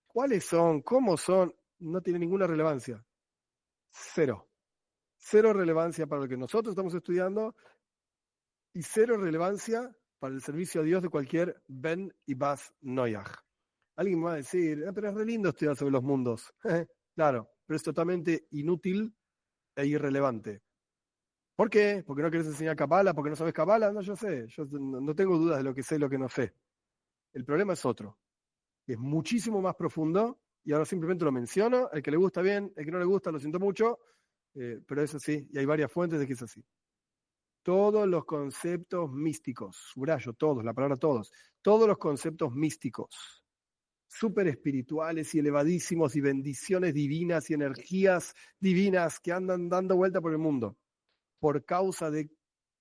¿Cuáles son? ¿Cómo son? No tiene ninguna relevancia. Cero. Cero relevancia para lo que nosotros estamos estudiando y cero relevancia para el servicio a Dios de cualquier Ben y Bas Noyaj. Alguien me va a decir, ah, pero es re lindo estudiar sobre los mundos. Claro, pero es totalmente inútil e irrelevante. ¿Por qué? ¿Porque no querés enseñar Kabbalah? ¿Porque no sabes Kabbalah? No, yo sé. Yo no tengo dudas de lo que sé y lo que no sé. El problema es otro. Es muchísimo más profundo y ahora simplemente lo menciono. El que le gusta bien, el que no le gusta, lo siento mucho. Eh, pero es así, y hay varias fuentes de que es así. Todos los conceptos místicos, subrayo todos, la palabra todos, todos los conceptos místicos, súper espirituales y elevadísimos y bendiciones divinas y energías divinas que andan dando vuelta por el mundo, por causa de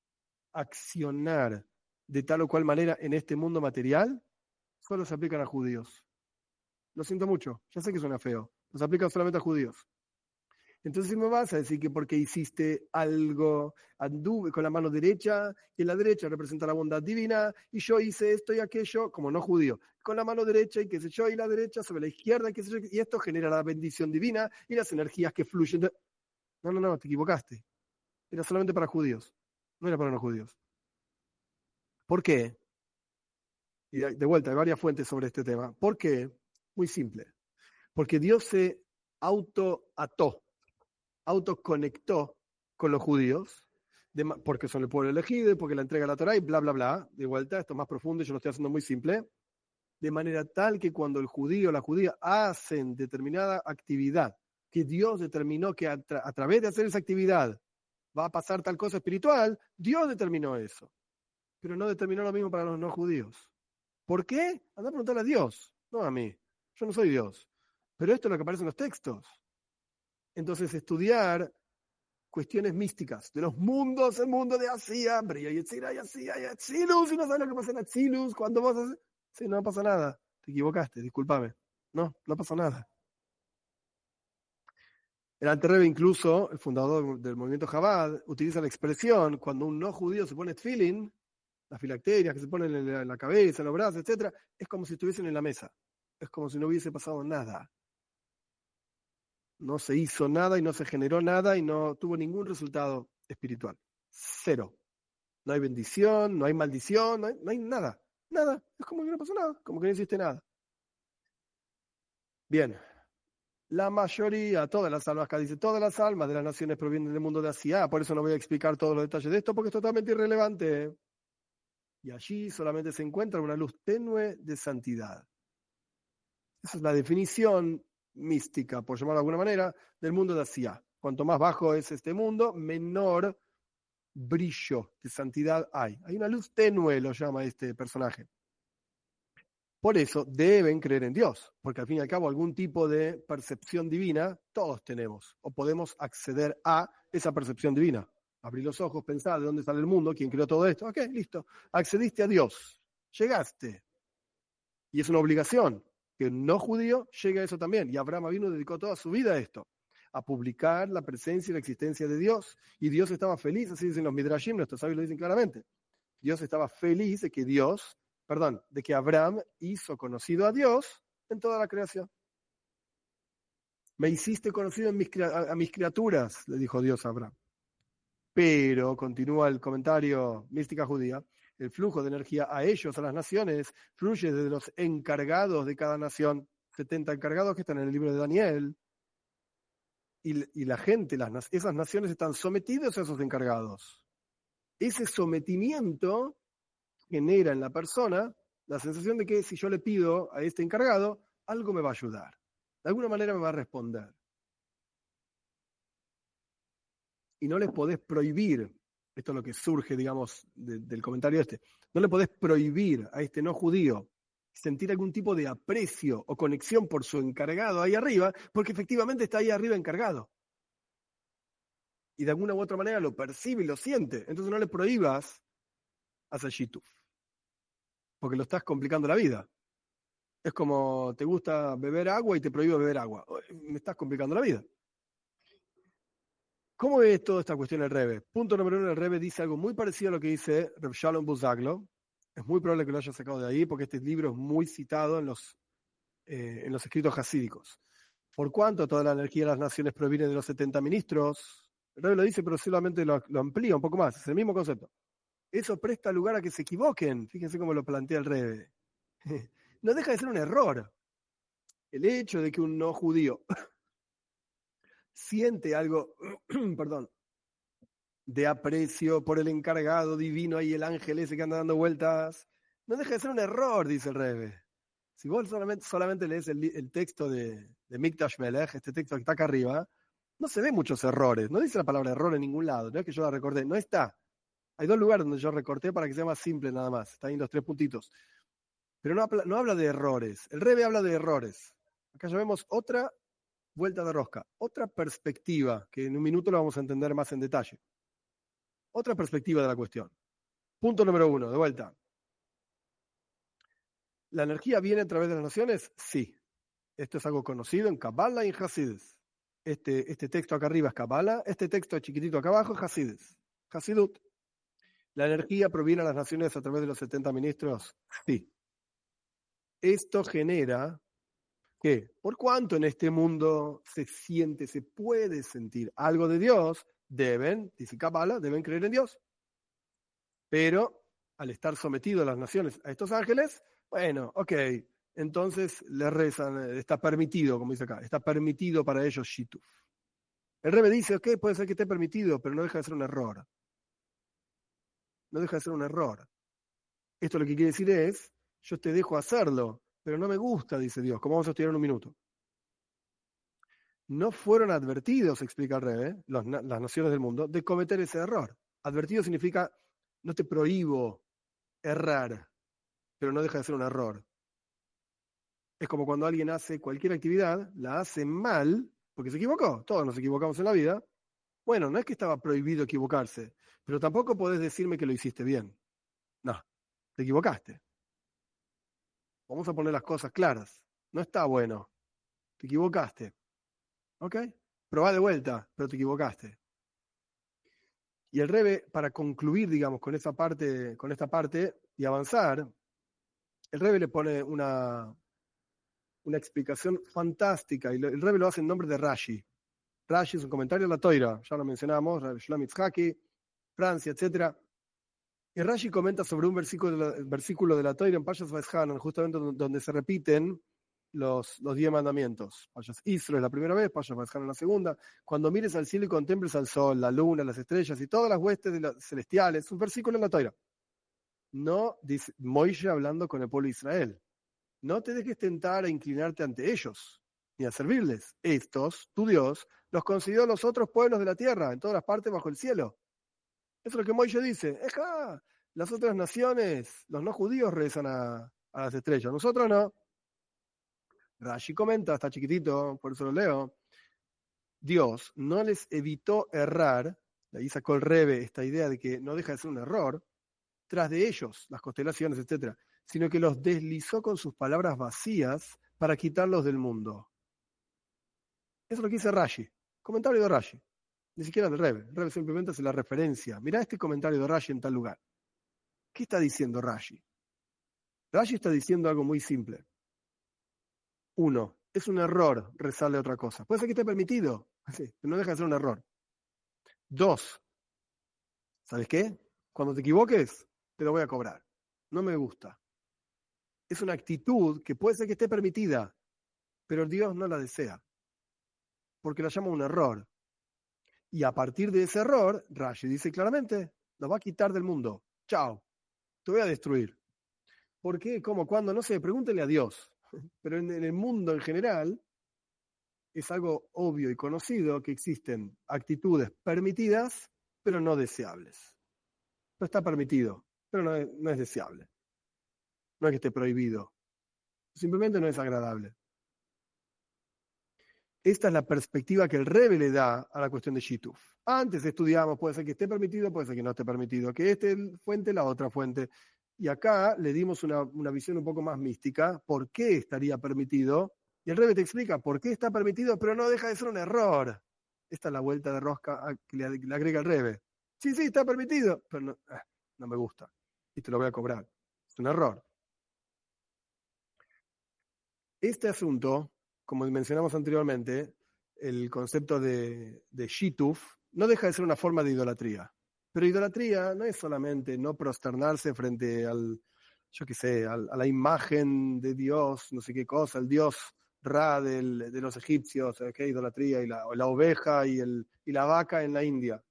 accionar de tal o cual manera en este mundo material, solo se aplican a judíos. Lo siento mucho, ya sé que suena feo, los aplican solamente a judíos. Entonces me vas a decir que porque hiciste algo, anduve con la mano derecha, y la derecha representa la bondad divina, y yo hice esto y aquello, como no judío, con la mano derecha y qué sé yo, y la derecha sobre la izquierda, y qué sé yo, y esto genera la bendición divina y las energías que fluyen. De... No, no, no, te equivocaste. Era solamente para judíos, no era para no judíos. ¿Por qué? Y de vuelta, hay varias fuentes sobre este tema. ¿Por qué? Muy simple. Porque Dios se autoató, autoconectó con los judíos, de, porque son el pueblo elegido, porque la entrega la Torá y bla, bla, bla. De vuelta, esto es más profundo, yo lo estoy haciendo muy simple. De manera tal que cuando el judío o la judía hacen determinada actividad, que Dios determinó que a, tra- a través de hacer esa actividad va a pasar tal cosa espiritual, Dios determinó eso. Pero no determinó lo mismo para los no judíos. ¿Por qué? Anda a preguntarle a Dios, no a mí. Yo no soy Dios. Pero esto es lo que aparece en los textos. Entonces, estudiar cuestiones místicas de los mundos, el mundo de Asia, Bria y Yetzirah y Asia y Atzilus, y no sabes lo que pasa en Atzilus, cuando vos haces... Sí, no pasa nada, te equivocaste, discúlpame. No, no pasa nada. El Alter Rebbe, incluso, el fundador del movimiento Chabad, utiliza la expresión, cuando un no judío se pone tefilin, las filacterias que se ponen en la, en la cabeza, en los brazos, etcétera, es como si estuviesen en la mesa. Es como si no hubiese pasado nada. No se hizo nada y no se generó nada y no tuvo ningún resultado espiritual. Cero. No hay bendición, no hay maldición, no hay, no hay nada. Nada. Es como que no pasó nada, como que no hiciste nada. Bien. La mayoría, todas las almas, acá dice, todas las almas de las naciones provienen del mundo de Asia. Por eso no voy a explicar todos los detalles de esto porque es totalmente irrelevante. Y allí solamente se encuentra una luz tenue de santidad. Esa es la definición mística, por llamarlo de alguna manera, del mundo de Asia. Cuanto más bajo es este mundo, menor brillo de santidad hay. Hay una luz tenue, lo llama este personaje. Por eso deben creer en Dios, porque al fin y al cabo algún tipo de percepción divina todos tenemos, o podemos acceder a esa percepción divina. Abrí los ojos, pensá de dónde sale el mundo, quién creó todo esto. Ok, listo. Accediste a Dios, llegaste. Y es una obligación que un no judío llegue a eso también. Y Abraham Avinu dedicó toda su vida a esto, a publicar la presencia y la existencia de Dios. Y Dios estaba feliz, así dicen los Midrashim, nuestros sabios lo dicen claramente. Dios estaba feliz de que Dios, perdón, de que Abraham hizo conocido a Dios en toda la creación. Me hiciste conocido en mis, a, a mis criaturas, le dijo Dios a Abraham. Pero, continúa el comentario mística judía, el flujo de energía a ellos, a las naciones, fluye desde los encargados de cada nación, setenta encargados que están en el libro de Daniel, y, y la gente, las, esas naciones están sometidas a esos encargados. Ese sometimiento genera en la persona la sensación de que si yo le pido a este encargado, algo me va a ayudar, de alguna manera me va a responder. Y no les podés prohibir, esto es lo que surge, digamos, de, del comentario este, no le podés prohibir a este no judío sentir algún tipo de aprecio o conexión por su encargado ahí arriba, porque efectivamente está ahí arriba encargado. Y de alguna u otra manera lo percibe y lo siente. Entonces no le prohíbas hacer shituf, porque lo estás complicando la vida. Es como te gusta beber agua y te prohíbo beber agua. Me estás complicando la vida. ¿Cómo es toda esta cuestión el Rebbe? Punto número uno, el Rebbe dice algo muy parecido a lo que dice Reb Shalom Buzaglo. Es muy probable que lo haya sacado de ahí, porque este libro es muy citado en los, eh, en los escritos hasídicos. Por cuanto toda la energía de las naciones proviene de los setenta ministros, el Rebbe lo dice, pero solamente lo, lo amplía un poco más, es el mismo concepto. Eso presta lugar a que se equivoquen. Fíjense cómo lo plantea el Rebbe. No deja de ser un error. El hecho de que un no judío siente algo, perdón, de aprecio por el encargado divino ahí, el ángel ese que anda dando vueltas, no deja de ser un error, dice el Rebbe. Si vos solamente, solamente lees el, el texto de, de Mikdash Melech, este texto que está acá arriba, no se ven muchos errores. No dice la palabra error en ningún lado. No es que yo la recorté, no está. Hay dos lugares donde yo recorté para que sea más simple nada más. Están ahí los tres puntitos. Pero no, no habla de errores. El Rebbe habla de errores. Acá ya vemos otra vuelta de rosca, otra perspectiva, que en un minuto lo vamos a entender más en detalle. Otra perspectiva de la cuestión. Punto número uno, de vuelta. ¿La energía viene a través de las naciones? Sí. Esto es algo conocido en Kabbalah y en Hasidus. Este, este texto acá arriba es Kabbalah, este texto chiquitito acá abajo es Hasidus. Hasidut. ¿La energía proviene a las naciones a través de los setenta ministros? Sí. Esto genera que, por cuanto en este mundo se siente, se puede sentir algo de Dios, deben, dice Kabbalah, deben creer en Dios. Pero al estar sometido a las naciones, a estos ángeles, bueno, ok, entonces le rezan, está permitido, como dice acá, está permitido para ellos Shituf. El Rebbe dice, ok, puede ser que esté permitido, pero no deja de ser un error. No deja de ser un error. Esto lo que quiere decir es, yo te dejo hacerlo, pero no me gusta, dice Dios, como vamos a estudiar en un minuto. No fueron advertidos, explica el Rebbe, los, las naciones del mundo, de cometer ese error. Advertido significa, no te prohíbo errar, pero no deja de ser un error. Es como cuando alguien hace cualquier actividad, la hace mal, porque se equivocó. Todos nos equivocamos en la vida. Bueno, no es que estaba prohibido equivocarse, pero tampoco podés decirme que lo hiciste bien. No, te equivocaste. Vamos a poner las cosas claras. No está bueno. Te equivocaste. ¿Ok? Probá de vuelta, pero te equivocaste. Y el Rebbe, para concluir, digamos, con esa parte, con esta parte y avanzar, el Rebbe le pone una, una explicación fantástica, y el Rebbe lo hace en nombre de Rashi. Rashi es un comentario de la Toira, ya lo mencionamos, Shlomo Yitzhaki, Francia, etcétera. Y Rashi comenta sobre un versículo de la, versículo de la Toira en Pashas Vaishanan, justamente donde se repiten los, los diez mandamientos. Pashas Isro es la primera vez, Pashas Vaishanan la segunda. Cuando mires al cielo y contemples al sol, la luna, las estrellas y todas las huestes de las celestiales, es un versículo en la Toira. No, dice Moishe hablando con el pueblo de Israel, no te dejes tentar a inclinarte ante ellos, ni a servirles. Estos, tu Dios, los concedió a los otros pueblos de la tierra, en todas las partes bajo el cielo. Eso es lo que Moisés dice. ¡Eja! Las otras naciones, los no judíos rezan a, a las estrellas, nosotros no. Rashi comenta, está chiquitito, por eso lo leo. Dios no les evitó errar, de ahí sacó el Rebbe esta idea de que no deja de ser un error, tras de ellos, las constelaciones, etcétera, sino que los deslizó con sus palabras vacías para quitarlos del mundo. Eso es lo que dice Rashi, comentario de Rashi, ni siquiera del Rebbe. El Rebbe simplemente hace la referencia. Mirá este comentario de Rashi en tal lugar. ¿Qué está diciendo Rashi? Rashi está diciendo algo muy simple. Uno, es un error rezarle otra cosa. Puede ser que esté permitido, sí, pero no deja de ser un error. Dos, ¿sabes qué? Cuando te equivoques, te lo voy a cobrar. No me gusta. Es una actitud que puede ser que esté permitida, pero Dios no la desea, porque la llama un error. Y a partir de ese error, Rashi dice claramente, lo va a quitar del mundo. Chao, te voy a destruir. ¿Por qué? ¿Cómo? ¿Cuándo? No sé, pregúntele a Dios. Pero en, en el mundo en general es algo obvio y conocido que existen actitudes permitidas, pero no deseables. No está permitido, pero no es, no es deseable. No es que esté prohibido. Simplemente no es agradable. Esta es la perspectiva que el Rebbe le da a la cuestión de Shituf. Antes estudiamos, puede ser que esté permitido, puede ser que no esté permitido, que esta fuente, la otra fuente. Y acá le dimos una, una visión un poco más mística, por qué estaría permitido. Y el Rebbe te explica por qué está permitido, pero no deja de ser un error. Esta es la vuelta de rosca que le, le agrega el Rebbe. Sí, sí, está permitido, pero no, eh, no me gusta. Y te lo voy a cobrar. Es un error. Este asunto, como mencionamos anteriormente, el concepto de, de Shituf, no deja de ser una forma de idolatría. Pero idolatría no es solamente no prosternarse frente al, yo qué sé, al, a la imagen de Dios, no sé qué cosa, el Dios Ra del, de los egipcios, ¿qué idolatría? Y la, la oveja y, el, y la vaca en la India.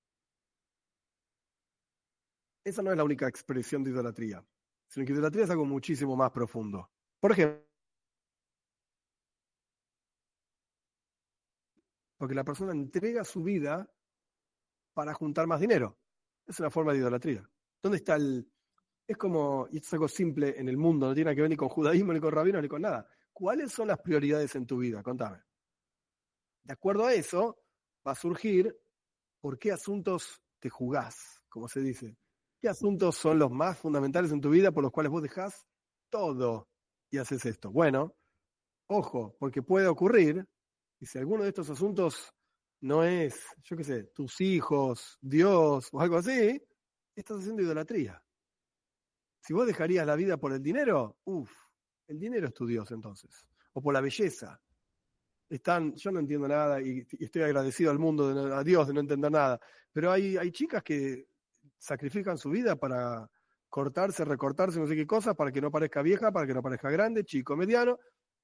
Esa no es la única expresión de idolatría, sino que idolatría es algo muchísimo más profundo. Por ejemplo, porque la persona entrega su vida para juntar más dinero. Es una forma de idolatría. ¿Dónde está el...? Es como, y esto es algo simple en el mundo, no tiene que ver ni con judaísmo, ni con rabino, ni con nada. ¿Cuáles son las prioridades en tu vida? Contame. De acuerdo a eso, va a surgir por qué asuntos te jugás, como se dice. ¿Qué asuntos son los más fundamentales en tu vida por los cuales vos dejás todo y haces esto? Bueno, ojo, porque puede ocurrir, y si alguno de estos asuntos no es, yo qué sé, tus hijos, Dios o algo así, estás haciendo idolatría. Si vos dejarías la vida por el dinero, uff, el dinero es tu Dios entonces. O por la belleza. Están, yo no entiendo nada y, y estoy agradecido al mundo, de no, a Dios de no entender nada. Pero hay, hay chicas que sacrifican su vida para cortarse, recortarse, no sé qué cosa, para que no parezca vieja, para que no parezca grande, chico, mediano.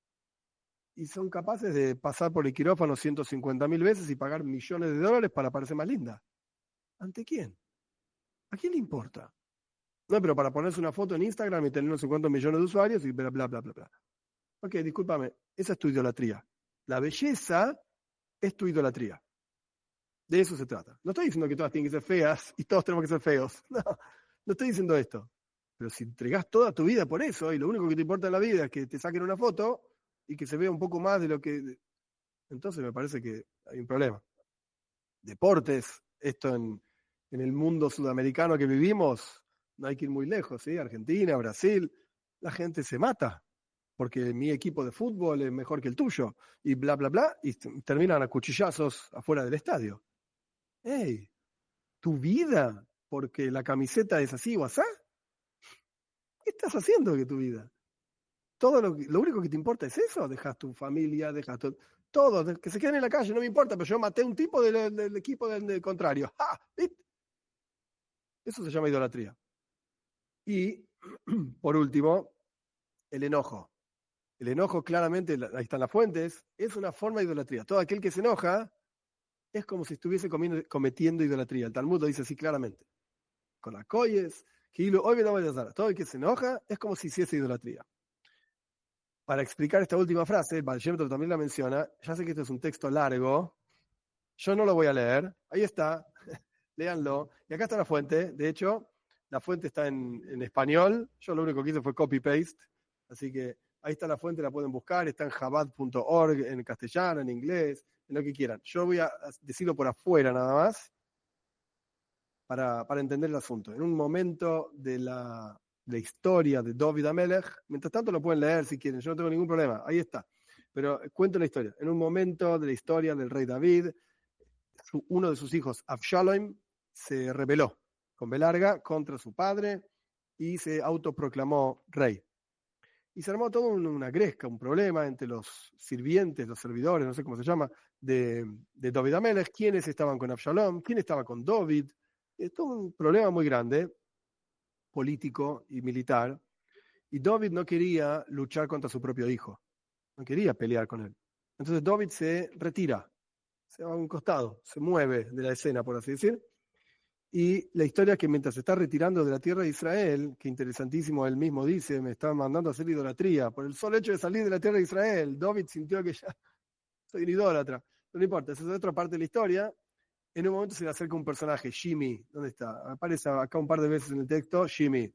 Y son capaces de pasar por el quirófano ciento cincuenta mil veces y pagar millones de dólares para parecer más linda. ¿Ante quién? ¿A quién le importa? No, pero para ponerse una foto en Instagram y tener no sé cuántos millones de usuarios y bla, bla, bla, bla, bla. Ok, discúlpame, esa es tu idolatría. La belleza es tu idolatría. De eso se trata. No estoy diciendo que todas tienen que ser feas y todos tenemos que ser feos. No, no estoy diciendo esto. Pero si entregás toda tu vida por eso y lo único que te importa en la vida es que te saquen una foto y que se vea un poco más de lo que... Entonces me parece que hay un problema. Deportes, esto en, en el mundo sudamericano que vivimos, no hay que ir muy lejos, ¿sí? Argentina, Brasil, la gente se mata porque mi equipo de fútbol es mejor que el tuyo y bla, bla, bla, y terminan a cuchillazos afuera del estadio. ¡Ey! ¿Tu vida porque la camiseta es así o así? ¿Qué estás haciendo de tu vida? Todo lo, lo único que te importa es eso, dejas tu familia, dejas todo, todo, que se queden en la calle, no me importa, pero yo maté a un tipo del, del equipo del, del contrario. ¡Ja! ¿Viste? Eso se llama idolatría. Y, por último, el enojo. El enojo, claramente, ahí están las fuentes, es una forma de idolatría. Todo aquel que se enoja es como si estuviese comiendo, cometiendo idolatría. El Talmud lo dice así claramente. Con akoyes, que hoy me da todo el que se enoja es como si hiciese idolatría. Para explicar esta última frase, Baal Shem Tov también la menciona. Ya sé que esto es un texto largo, yo no lo voy a leer. Ahí está, léanlo. Y acá está la fuente. De hecho, la fuente está en, en español. Yo lo único que hice fue copy-paste. Así que ahí está la fuente, la pueden buscar. Está en chabad punto org, en castellano, en inglés, en lo que quieran. Yo voy a decirlo por afuera nada más para, para entender el asunto. En un momento de la, la historia de David Amelech, mientras tanto lo pueden leer si quieren, yo no tengo ningún problema. Ahí está. Pero cuento la historia. En un momento de la historia del rey David, su, uno de sus hijos, Absalom, se rebeló con B larga contra su padre y se autoproclamó rey. Y se armó toda una gresca, un problema entre los sirvientes, los servidores, no sé cómo se llama, de, de David Amelech, quiénes estaban con Absalom, quién estaba con David. Es todo un problema muy grande, político y militar. Y David no quería luchar contra su propio hijo, no quería pelear con él. Entonces David se retira, se va a un costado, se mueve de la escena, por así decir. Y la historia es que mientras se está retirando de la tierra de Israel, que interesantísimo, él mismo dice, me está mandando a hacer idolatría, por el solo hecho de salir de la tierra de Israel, David sintió que ya soy un idólatra. Pero no importa, esa es otra parte de la historia. En un momento se le acerca un personaje, Jimmy, ¿dónde está? Aparece acá un par de veces en el texto, Jimmy.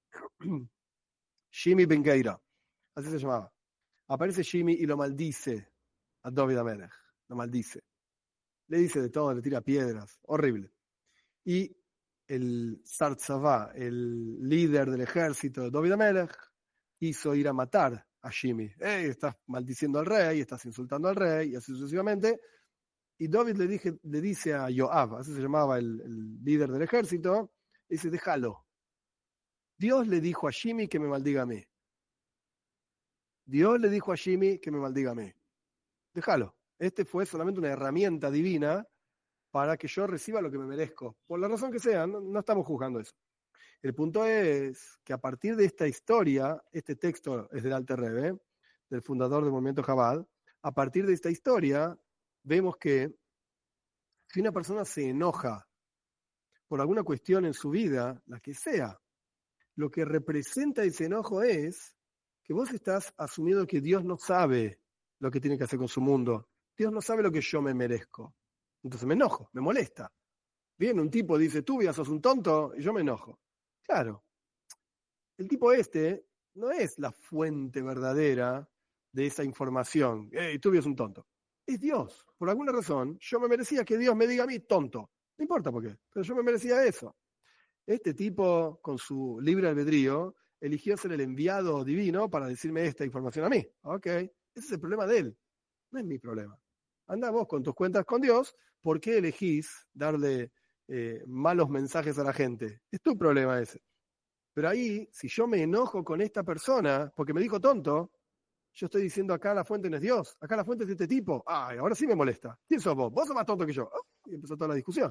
Jimmy Bengueira, así se llamaba. Aparece Jimmy y lo maldice a David Amelech, lo maldice. Le dice de todo, le tira piedras, horrible. Y el Sartzavá, el líder del ejército de David Amelech, hizo ir a matar a Jimmy. Hey, estás maldiciendo al rey, estás insultando al rey, y así sucesivamente. Y David le, dije, le dice a Joab, así se llamaba el, el líder del ejército, dice, déjalo. Dios le dijo a Jimmy que me maldiga a mí. Dios le dijo a Jimmy que me maldiga a mí. Déjalo. Este fue solamente una herramienta divina para que yo reciba lo que me merezco. Por la razón que sea, no, no estamos juzgando eso. El punto es que a partir de esta historia, este texto es del Alter Rebbe, del fundador del movimiento Chabad, a partir de esta historia vemos que si una persona se enoja por alguna cuestión en su vida, la que sea, lo que representa ese enojo es que vos estás asumiendo que Dios no sabe lo que tiene que hacer con su mundo. Dios no sabe lo que yo me merezco. Entonces me enojo, me molesta. Viene un tipo, dice, tú ya sos un tonto, y yo me enojo. Claro, el tipo este no es la fuente verdadera de esa información. Hey, tú es un tonto. Es Dios. Por alguna razón, yo me merecía que Dios me diga a mí tonto. No importa por qué, pero yo me merecía eso. Este tipo, con su libre albedrío, eligió ser el enviado divino para decirme esta información a mí. Ok, ese es el problema de él. No es mi problema. Anda vos con tus cuentas con Dios. ¿Por qué elegís darle eh, malos mensajes a la gente? Es tu problema ese. Pero ahí, si yo me enojo con esta persona porque me dijo tonto, yo estoy diciendo acá la fuente no es Dios, acá la fuente es de este tipo. Ay, ahora sí me molesta. ¿Quién sos vos? Vos sos más tonto que yo. Oh, y empezó toda la discusión.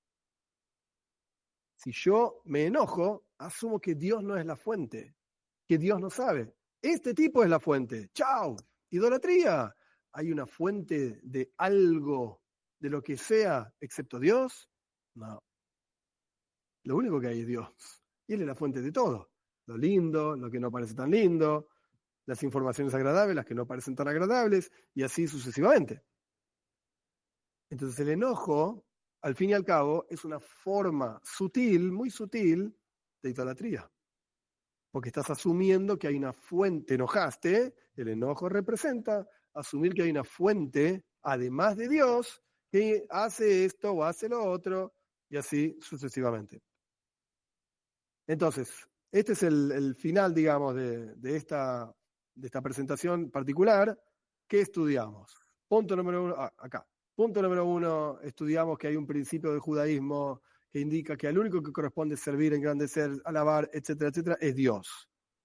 Si yo me enojo, asumo que Dios no es la fuente, que Dios no sabe. Este tipo es la fuente. ¡Chao! Idolatría. ¿Hay una fuente de algo, de lo que sea, excepto Dios? No. Lo único que hay es Dios. Y Él es la fuente de todo. Lo lindo, lo que no parece tan lindo, las informaciones agradables, las que no parecen tan agradables, y así sucesivamente. Entonces el enojo, al fin y al cabo, es una forma sutil, muy sutil, de idolatría. Porque estás asumiendo que hay una fuente, te enojaste, el enojo representa asumir que hay una fuente, además de Dios, que hace esto o hace lo otro, y así sucesivamente. Entonces, este es el, el final, digamos, de, de, esta, de esta presentación particular. ¿Qué estudiamos? Punto número uno, ah, acá. Punto número uno, estudiamos que hay un principio del judaísmo que indica que al único que corresponde servir, engrandecer, alabar, etcétera, etcétera, es Dios.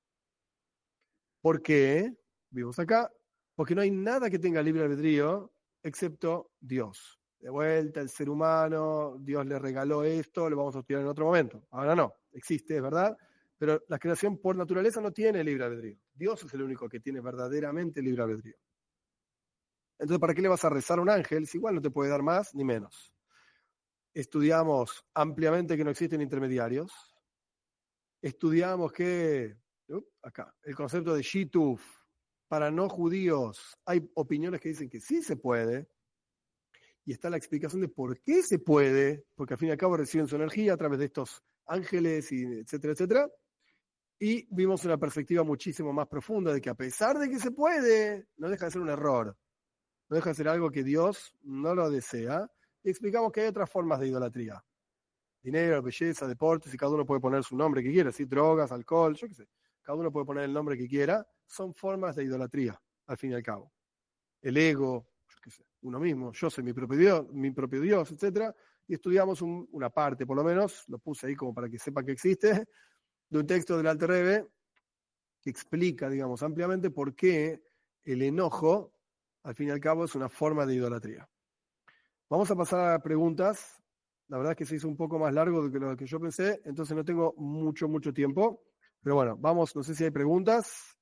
¿Por qué? Vimos acá, porque no hay nada que tenga libre albedrío excepto Dios. De vuelta, el ser humano, Dios le regaló esto, lo vamos a estudiar en otro momento. Ahora no, existe, es verdad, pero la creación por naturaleza no tiene libre albedrío. Dios es el único que tiene verdaderamente libre albedrío. Entonces, ¿para qué le vas a rezar a un ángel si igual no te puede dar más ni menos? Estudiamos ampliamente que no existen intermediarios. Estudiamos que, uh, acá, el concepto de Shituf, para no judíos, hay opiniones que dicen que sí se puede, y está la explicación de por qué se puede, porque al fin y al cabo reciben su energía a través de estos ángeles, y etcétera, etcétera. Y vimos una perspectiva muchísimo más profunda de que a pesar de que se puede, no deja de ser un error, no deja de ser algo que Dios no lo desea. Y explicamos que hay otras formas de idolatría. Dinero, belleza, deportes, y cada uno puede poner su nombre que quiera, ¿sí? Drogas, alcohol, yo qué sé. Cada uno puede poner el nombre que quiera. Son formas de idolatría, al fin y al cabo. El ego, yo qué sé, uno mismo, yo soy mi propio Dios, mi propio Dios, etcétera. Y estudiamos un, una parte, por lo menos, lo puse ahí como para que sepan que existe, de un texto del Alter Rebbe que explica, digamos, ampliamente por qué el enojo, al fin y al cabo, es una forma de idolatría. Vamos a pasar a preguntas. La verdad es que se hizo un poco más largo de lo que yo pensé, entonces no tengo mucho, mucho tiempo. Pero bueno, vamos, no sé si hay preguntas.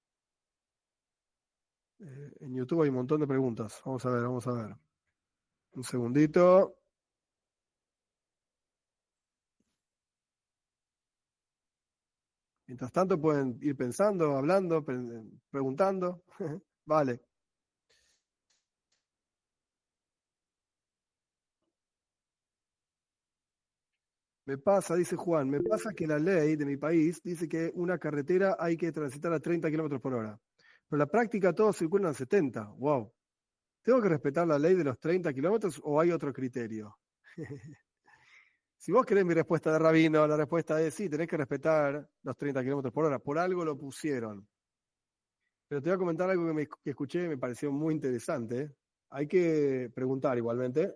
Eh, en YouTube hay un montón de preguntas. Vamos a ver, vamos a ver. Un segundito. Mientras tanto pueden ir pensando, hablando, pre- preguntando. Vale. Me pasa, dice Juan, me pasa que la ley de mi país dice que una carretera hay que transitar a treinta kilómetros por hora. Pero en la práctica todos circulan a setenta. Wow. ¿Tengo que respetar la ley de los treinta kilómetros o hay otro criterio? Si vos querés mi respuesta de rabino, la respuesta es sí, tenés que respetar los treinta kilómetros por hora. Por algo lo pusieron. Pero te voy a comentar algo que, me, que escuché y me pareció muy interesante. Hay que preguntar igualmente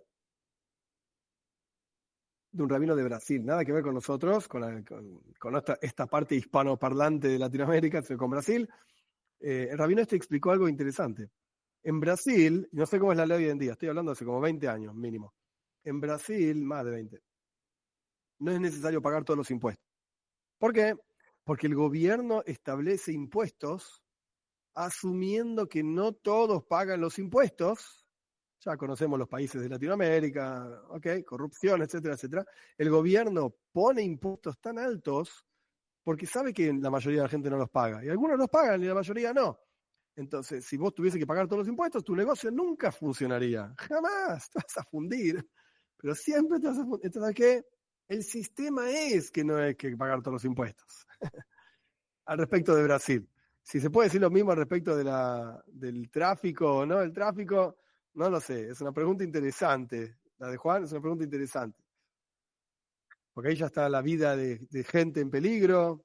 de un rabino de Brasil, nada que ver con nosotros, con, la, con, con esta, esta parte hispanoparlante de Latinoamérica, sino con Brasil. Eh, el rabino este explicó algo interesante. En Brasil, no sé cómo es la ley hoy en día, estoy hablando hace como veinte años mínimo. En Brasil, más de veinte, no es necesario pagar todos los impuestos. ¿Por qué? Porque el gobierno establece impuestos asumiendo que no todos pagan los impuestos. Ya conocemos los países de Latinoamérica, ¿ok? Corrupción, etcétera, etcétera. El gobierno pone impuestos tan altos porque sabe que la mayoría de la gente no los paga. Y algunos los pagan y la mayoría no. Entonces, si vos tuviese que pagar todos los impuestos, tu negocio nunca funcionaría. Jamás te vas a fundir. Pero siempre te vas a fundir. Entonces, ¿qué? El sistema es que no hay que pagar todos los impuestos. Al respecto de Brasil. Si se puede decir lo mismo al respecto de la, del tráfico o no, el tráfico, no lo sé. Es una pregunta interesante. La de Juan es una pregunta interesante. Porque ahí ya está la vida de, de gente en peligro.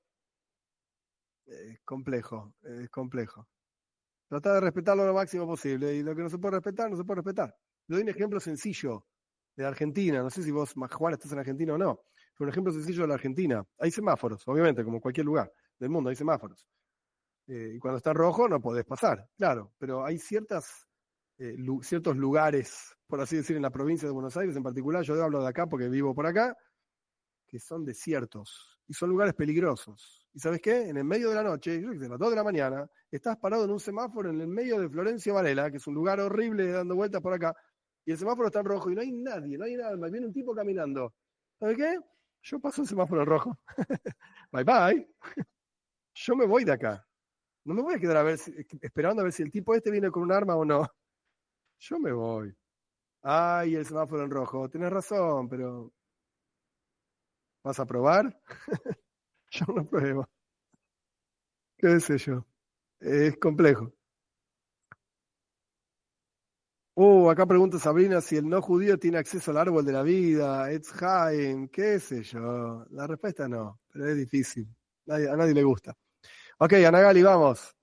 Es complejo, es complejo. Tratar de respetarlo lo máximo posible. Y lo que no se puede respetar, no se puede respetar. Le doy un ejemplo sencillo de Argentina. No sé si vos, Juan, estás en Argentina o no. Pero un ejemplo sencillo de la Argentina. Hay semáforos, obviamente, como en cualquier lugar del mundo, hay semáforos. Eh, y cuando está en rojo no podés pasar, claro. Pero hay ciertas, eh, lu- ciertos lugares, por así decir, en la provincia de Buenos Aires en particular. Yo hablo de acá porque vivo por acá, que son desiertos. Y son lugares peligrosos. ¿Y sabes qué? En el medio de la noche, yo qué sé, a las dos de la mañana, estás parado en un semáforo en el medio de Florencio Varela, que es un lugar horrible dando vueltas por acá, y el semáforo está en rojo y no hay nadie, no hay nada más, viene un tipo caminando. ¿Sabes qué? Yo paso el semáforo en rojo. Bye bye. Yo me voy de acá. No me voy a quedar a ver si- esperando a ver si el tipo este viene con un arma o no. Yo me voy. Ay, el semáforo en rojo. Tienes razón, pero ¿vas a probar? Yo no pruebo. ¿Qué sé yo? Es complejo. Uh, acá pregunta Sabrina si el no judío tiene acceso al árbol de la vida, Etz Haim, qué sé yo. La respuesta no, pero es difícil. Nadie- a nadie le gusta. Ok, Anagali, vamos.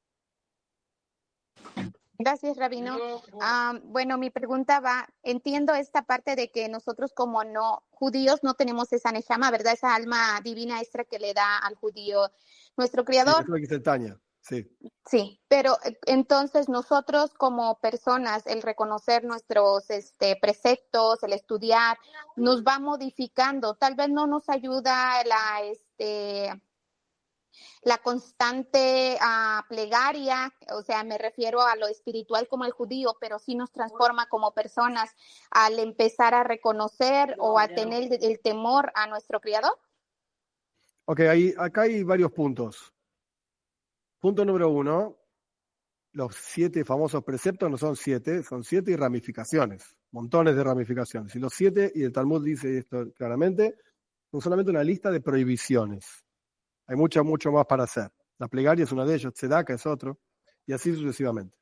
Gracias, Rabino. Ah, bueno, mi pregunta va, entiendo esta parte de que nosotros como no judíos no tenemos esa neshama, ¿verdad? Esa alma divina extra que le da al judío nuestro Sí, Creador. eso es lo que dice Tania. Sí. Sí, pero eh, entonces nosotros como personas, el reconocer nuestros este, preceptos, el estudiar, nos va modificando. Tal vez no nos ayuda la, este, la constante uh, plegaria, o sea, me refiero a lo espiritual como el judío, pero sí nos transforma como personas al empezar a reconocer o a tener el, el temor a nuestro Creador. Ok, ahí, acá hay varios puntos. Punto número uno, los siete famosos preceptos no son siete, son siete y ramificaciones, montones de ramificaciones. Y los siete, y el Talmud dice esto claramente, son solamente una lista de prohibiciones. Hay mucho, mucho más para hacer. La plegaria es uno de ellos, tzedaka es otro, y así sucesivamente.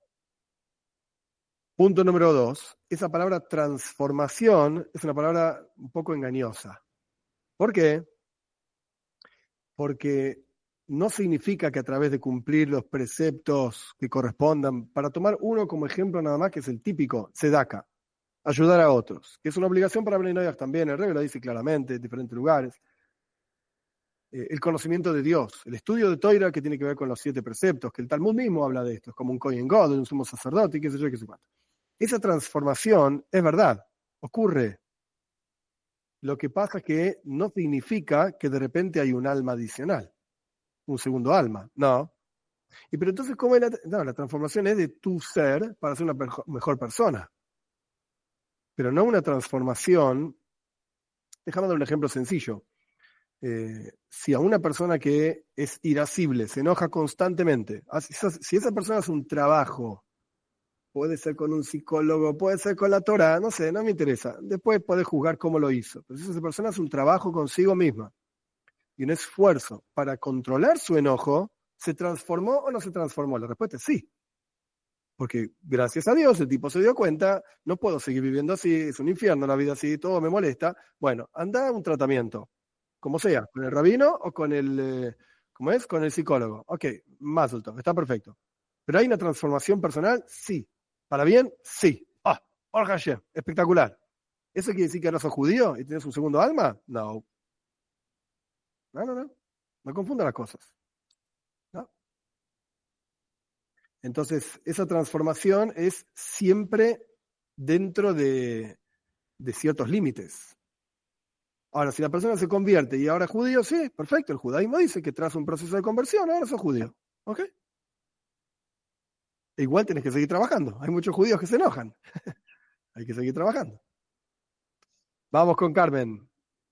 Punto número dos, esa palabra transformación es una palabra un poco engañosa. ¿Por qué? Porque no significa que a través de cumplir los preceptos que correspondan, para tomar uno como ejemplo nada más, que es el típico, tzedaka, ayudar a otros, que es una obligación para Bnei Noach también, el Rebbe lo dice claramente en diferentes lugares. Eh, el conocimiento de Dios, el estudio de Toira que tiene que ver con los siete preceptos, que el Talmud mismo habla de esto, es como un Kohen Gadol, un sumo sacerdote, y qué sé yo, qué sé cuánto. Esa transformación es verdad, ocurre. Lo que pasa es que no significa que de repente hay un alma adicional, un segundo alma, no. Y pero entonces, ¿cómo es la, no, la transformación es de tu ser para ser una perjo- mejor persona? Pero no una transformación. Déjame dar un ejemplo sencillo. Eh, si a una persona que es irascible, se enoja constantemente, si esa, si esa persona hace un trabajo, puede ser con un psicólogo, puede ser con la Torah, no sé, no me interesa. Después podés juzgar cómo lo hizo. Pero si esa persona hace un trabajo consigo misma y un esfuerzo para controlar su enojo, ¿se transformó o no se transformó? La respuesta es sí. Porque gracias a Dios el tipo se dio cuenta, no puedo seguir viviendo así, es un infierno la vida así, todo me molesta. Bueno, anda a un tratamiento, como sea, con el rabino o con el, eh, ¿cómo es? Con el psicólogo. Ok, más alto, está perfecto. Pero hay una transformación personal, sí. ¿Para bien? Sí. Ah, Baruch Hashem, espectacular. ¿Eso quiere decir que ahora sos judío y tienes un segundo alma? No. No, no, no. No confunda las cosas. ¿No? Entonces, esa transformación es siempre dentro de, de ciertos límites. Ahora, si la persona se convierte y ahora es judío, sí, perfecto, el judaísmo dice que tras un proceso de conversión, ahora sos judío. ¿Ok? E igual tienes que seguir trabajando. Hay muchos judíos que se enojan. Hay que seguir trabajando. Vamos con Carmen.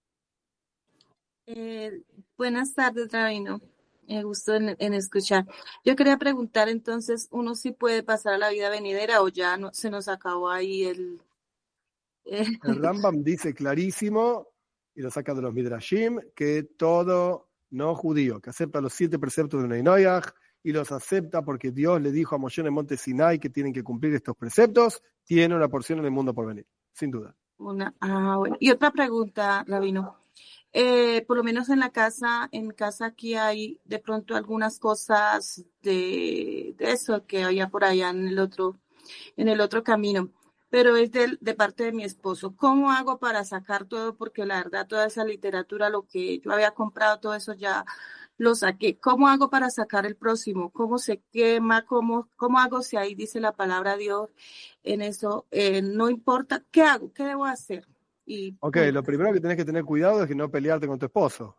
Eh, buenas tardes, Rabino. Me gustó en, en escuchar. Yo quería preguntar entonces, ¿uno sí puede pasar a la vida venidera o ya no, se nos acabó ahí el... Eh... El Rambam dice clarísimo, y lo saca de los Midrashim, que todo no judío, que acepta los siete preceptos de Nei Noach, y los acepta porque Dios le dijo a Moshe en el monte Sinai que tienen que cumplir estos preceptos, tiene una porción en el mundo por venir, sin duda. Una, ah, bueno. Y otra pregunta, Rabino. Eh, por lo menos en la casa, en casa aquí hay de pronto algunas cosas de, de eso que había por allá en el otro, en el otro camino, pero es de, de parte de mi esposo. ¿Cómo hago para sacar todo? Porque la verdad, toda esa literatura, lo que yo había comprado, todo eso ya lo saqué. ¿Cómo hago para sacar el próximo? ¿Cómo se quema? ¿Cómo, cómo hago si ahí dice la palabra Dios en eso? Eh, no importa. ¿Qué hago? ¿Qué debo hacer? Y, ok, bueno. Lo primero que tenés que tener cuidado es que no pelearte con tu esposo.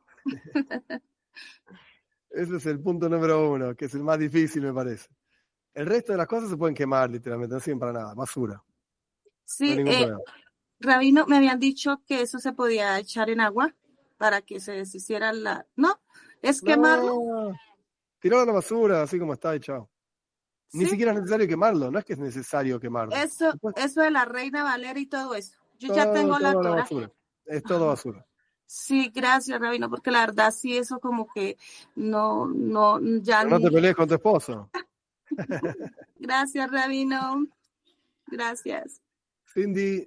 Ese es el punto número uno, que es el más difícil, me parece. El resto de las cosas se pueden quemar, literalmente, no sirven para nada, basura. Sí, no hay eh, Rabino, me habían dicho que eso se podía echar en agua para que se deshiciera la... ¿No? ¿Es quemarlo? No, tirarlo a la basura, así como está y chao. Ni ¿Sí? siquiera es necesario quemarlo, no es que es necesario quemarlo. Eso, Después, eso de la Reina Valera y todo eso. Yo todo, ya tengo la todo a la Torah. basura. Es todo basura. Sí, gracias, Rabino, porque la verdad sí, eso como que no, no, ya Pero no te ni... pelees con tu esposo. Gracias, Rabino. Gracias. Cindy.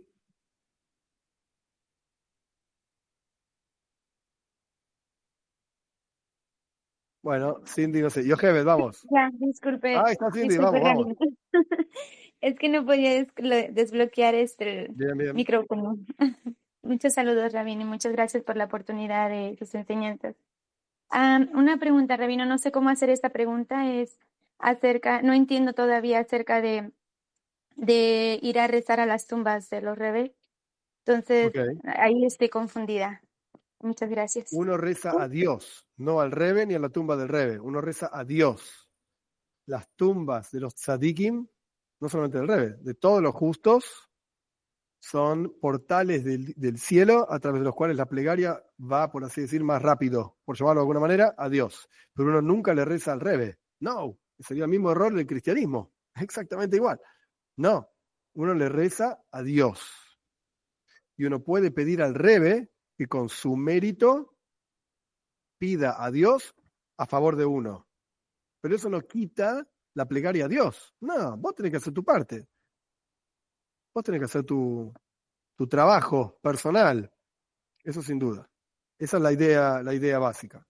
Bueno, Cindy, no sé. Yochebed, vamos. Ya, disculpe. Ah, está Cindy, disculpe, vamos, vamos. Es que no podía des- desbloquear este Bien, bien. micrófono. Muchos saludos, Rabino, y muchas gracias por la oportunidad de sus enseñanzas. Um, una pregunta, Rabino, no sé cómo hacer esta pregunta, es acerca, no entiendo todavía acerca de, de ir a rezar a las tumbas de los rebeldes. Entonces, Okay. ahí estoy confundida. Muchas gracias. Uno reza a Dios, no al Rebe ni a la tumba del Rebe. Uno reza a Dios. Las tumbas de los tzadikim, no solamente del Rebe, de todos los justos, son portales del, del cielo a través de los cuales la plegaria va, por así decir, más rápido, por llamarlo de alguna manera, a Dios. Pero uno nunca le reza al Rebe. No, sería el mismo error del cristianismo. Exactamente igual. No, uno le reza a Dios. Y uno puede pedir al Rebe que con su mérito pida a Dios a favor de uno. Pero eso no quita la plegaria a Dios. No, vos tenés que hacer tu parte. Vos tenés que hacer tu, tu trabajo personal. Eso sin duda. Esa es la idea, la idea básica.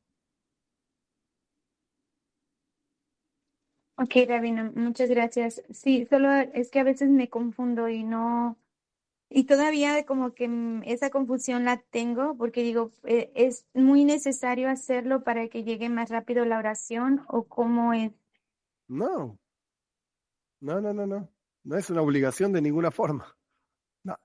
Ok, Rabino, muchas gracias. Sí, solo es que a veces me confundo y no, y todavía como que mm, esa confusión la tengo porque digo, eh, ¿es muy necesario hacerlo para que llegue más rápido la oración o cómo es? No, no, no, no, no. No es una obligación de ninguna forma. No.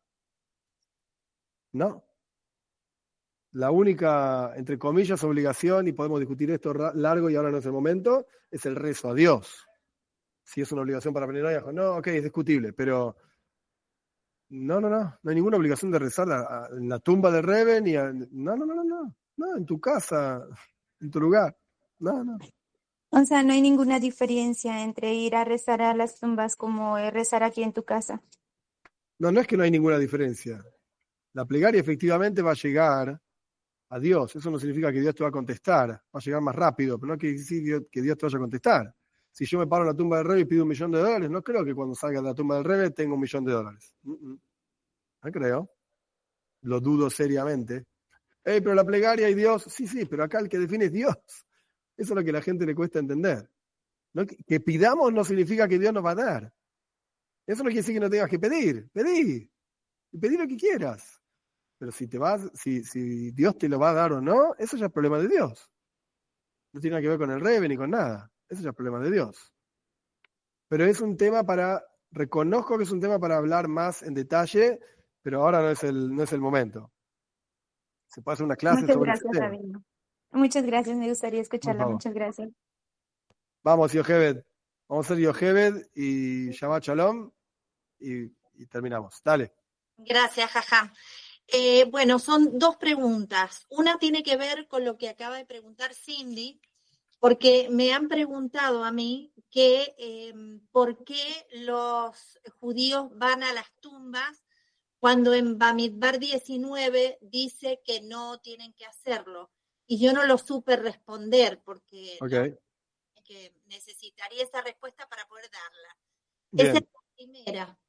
No. La única, entre comillas, obligación, y podemos discutir esto largo y ahora no es el momento, es el rezo a Dios. Si es una obligación para venir a no, ok, es discutible, pero no, no, no, no hay ninguna obligación de rezar a, a, en la tumba del Rebe, ni a, no, no, no, no, no, no, en tu casa, en tu lugar, no, no. O sea, no hay ninguna diferencia entre ir a rezar a las tumbas como eh, rezar aquí en tu casa. No, no es que no hay ninguna diferencia. La plegaria efectivamente va a llegar a Dios. Eso no significa que Dios te va a contestar. Va a llegar más rápido, pero no quiere decir que Dios te vaya a contestar. Si yo me paro en la tumba del Rebe y pido un millón de dólares, no creo que cuando salga de la tumba del Rebe tenga un millón de dólares. No creo. Lo dudo seriamente. Hey, pero la plegaria y Dios, sí, sí, pero acá el que define es Dios. Eso es lo que a la gente le cuesta entender. ¿No? Que, que pidamos no significa que Dios nos va a dar. Eso no quiere decir que no tengas que pedir. Pedí. Y pedí lo que quieras. Pero si te vas, si, si Dios te lo va a dar o no, eso ya es problema de Dios. No tiene nada que ver con el Rebe ni con nada. Eso ya es problema de Dios. Pero es un tema para, reconozco que es un tema para hablar más en detalle, pero ahora no es el, no es el momento. Se puede hacer una clase Muchas sobre gracias, ese tema. Rabino. Muchas gracias, me gustaría Por escucharla. favor. Muchas gracias. Vamos, Yocheved. Vamos a hacer Yocheved y Shabbat Shalom y, y terminamos. Dale. Gracias, Jajam. Eh, bueno, son dos preguntas. Una tiene que ver con lo que acaba de preguntar Cindy, porque me han preguntado a mí que eh, por qué los judíos van a las tumbas cuando en Bamidbar diecinueve dice que no tienen que hacerlo. Y yo no lo supe responder porque Okay. no, que necesitaría esa respuesta para poder darla. Bien. Esa es la primera.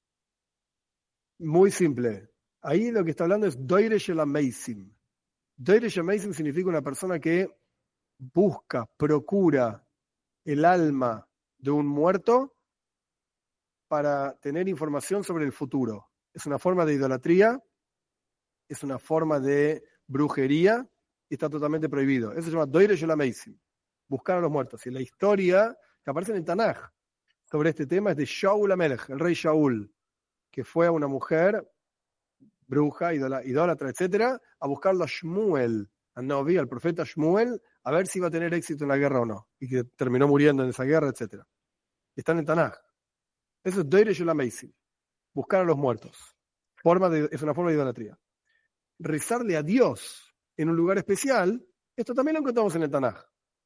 Muy simple. Ahí lo que está hablando es Doire Shel Ameisim. Doire Shel Ameisim significa una persona que busca, procura el alma de un muerto para tener información sobre el futuro. Es una forma de idolatría, es una forma de brujería y está totalmente prohibido. Eso se llama Doire Shel Ameisim, buscar a los muertos. Y la historia que aparece en el Tanaj sobre este tema es de Shaul HaMelech, el rey Shaul, que fue a una mujer bruja, idólatra, etcétera, a buscarlo a Shmuel, a Novi, al profeta Shmuel, a ver si iba a tener éxito en la guerra o no, y que terminó muriendo en esa guerra, etcétera. Está en el Tanaj. Eso es Doire Shel Ameisim, buscar a los muertos. Forma de, es una forma de idolatría. Rezarle a Dios en un lugar especial, esto también lo encontramos en el Tanaj.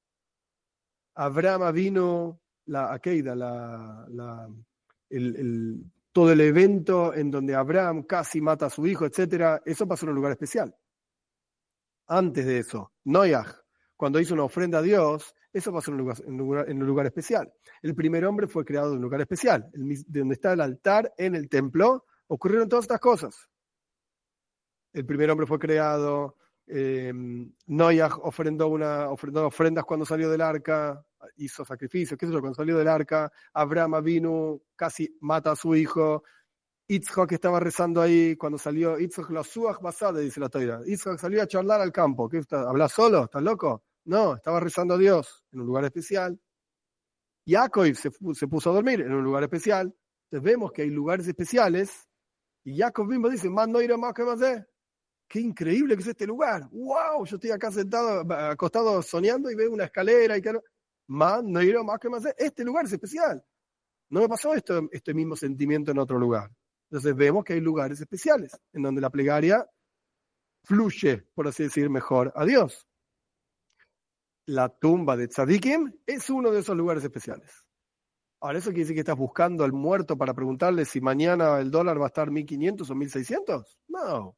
Abraham vino, la Akeida, la, la, el, el, todo el evento en donde Abraham casi mata a su hijo, etcétera, eso pasó en un lugar especial. Antes de eso, Noach, cuando hizo una ofrenda a Dios, eso pasó en un lugar, en un lugar, en un lugar especial. El primer hombre fue creado en un lugar especial, el, de donde está el altar en el templo, ocurrieron todas estas cosas. El primer hombre fue creado, eh, Noach ofrendó, una, ofrendó ofrendas cuando salió del arca, hizo sacrificios, qué sé yo, cuando salió del arca, Abraham vino, casi mata a su hijo, Yitzhak estaba rezando ahí, cuando salió, Yitzhak la suach basada, dice la Torá, Yitzhak salió a charlar al campo, ¿qué está? ¿Hablas solo? ¿Estás loco? No, estaba rezando a Dios en un lugar especial. Jacob se, se puso a dormir en un lugar especial. Entonces vemos que hay lugares especiales, y Jacob mismo dice, man, no iré más que más de. Qué increíble que es este lugar. ¡Wow! Yo estoy acá sentado, acostado soñando y veo una escalera y que man, no iré más que más de. Este lugar es especial. No me pasó esto, este mismo sentimiento en otro lugar. Entonces vemos que hay lugares especiales en donde la plegaria fluye, por así decir, mejor a Dios. La tumba de Tzadikim es uno de esos lugares especiales. Ahora, ¿eso quiere decir que estás buscando al muerto para preguntarle si mañana el dólar va a estar mil quinientos o mil seiscientos? No.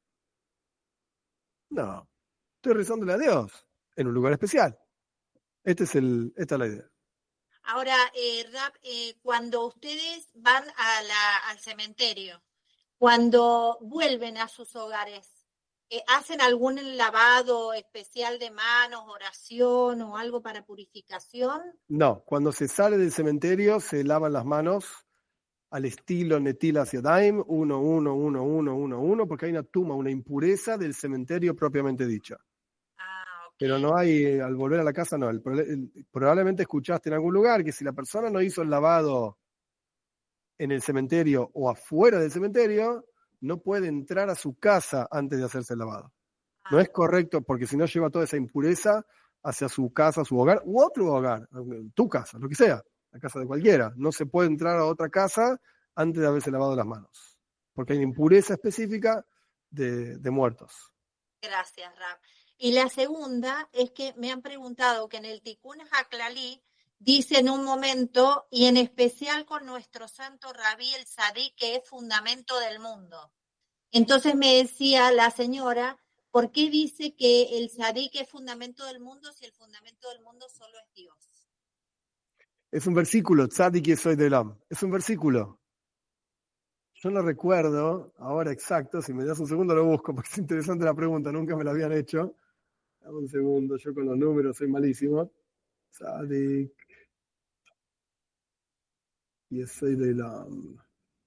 No. Estoy rezándole a Dios en un lugar especial. Este es el, esta es la idea. Ahora, eh, Rab, eh, cuando ustedes van a la, al cementerio, cuando vuelven a sus hogares, eh, ¿hacen algún lavado especial de manos, oración o algo para purificación? No, cuando se sale del cementerio se lavan las manos al estilo Netilas Yadayim, uno, uno, uno, uno, uno, uno, porque hay una tuma, una impureza del cementerio propiamente dicha. Pero no hay, al volver a la casa, no. El, el, probablemente escuchaste en algún lugar que si la persona no hizo el lavado en el cementerio o afuera del cementerio, no puede entrar a su casa antes de hacerse el lavado. No es correcto, porque si no lleva toda esa impureza hacia su casa, su hogar, u otro hogar, tu casa, lo que sea, la casa de cualquiera. No se puede entrar a otra casa antes de haberse lavado las manos, porque hay una impureza específica de, de muertos. Gracias, Rab. Y la segunda es que me han preguntado que en el Tikkun HaKlali dice en un momento, y en especial con nuestro santo Rabí el Sadí, que es fundamento del mundo. Entonces me decía la señora, ¿por qué dice que el Sadí que es fundamento del mundo si el fundamento del mundo solo es Dios? Es un versículo, Tzadik Yesod Elam. Es un versículo. Yo no recuerdo ahora exacto, si me das un segundo lo busco, porque es interesante la pregunta, nunca me la habían hecho. Dame un segundo, yo con los números soy malísimo. Tzadik Yesod Elam.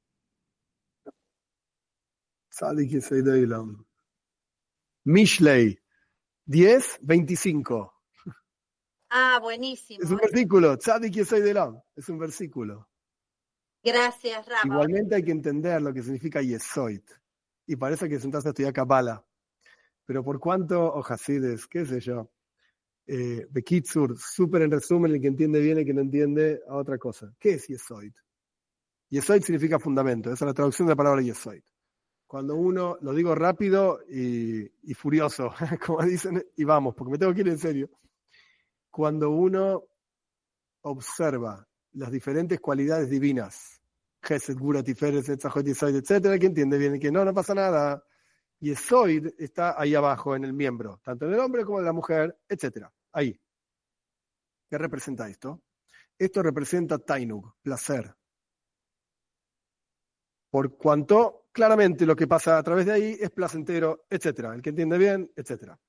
Tzadik Yesod Elam. Mishlei, diez veinticinco. Ah, buenísimo. Es un versículo, Tzadik Yesod Elam. Es un versículo. Gracias, Rama. Igualmente hay que entender lo que significa Yesoid. Y parece que sentarse a estudiar Kabbalah. Pero por cuánto, o Hasides, qué sé yo. Eh, Bekitsur, súper en resumen, el que entiende bien, el que no entiende, a otra cosa. ¿Qué es Yesoid? Yesoid significa fundamento. Esa es la traducción de la palabra Yesoid. Cuando uno, lo digo rápido y, y furioso, como dicen, y vamos, porque me tengo que ir en serio. Cuando uno observa las diferentes cualidades divinas, Gesed, Gura, Tiferet, Netzachot, Yesoid, etcétera, que entiende bien que no, no pasa nada. Yesoid está ahí abajo en el miembro, tanto en el hombre como en la mujer, etcétera. Ahí. ¿Qué representa esto? Esto representa Tainug, placer. Por cuanto claramente lo que pasa a través de ahí es placentero, etcétera. El que entiende bien, etcétera.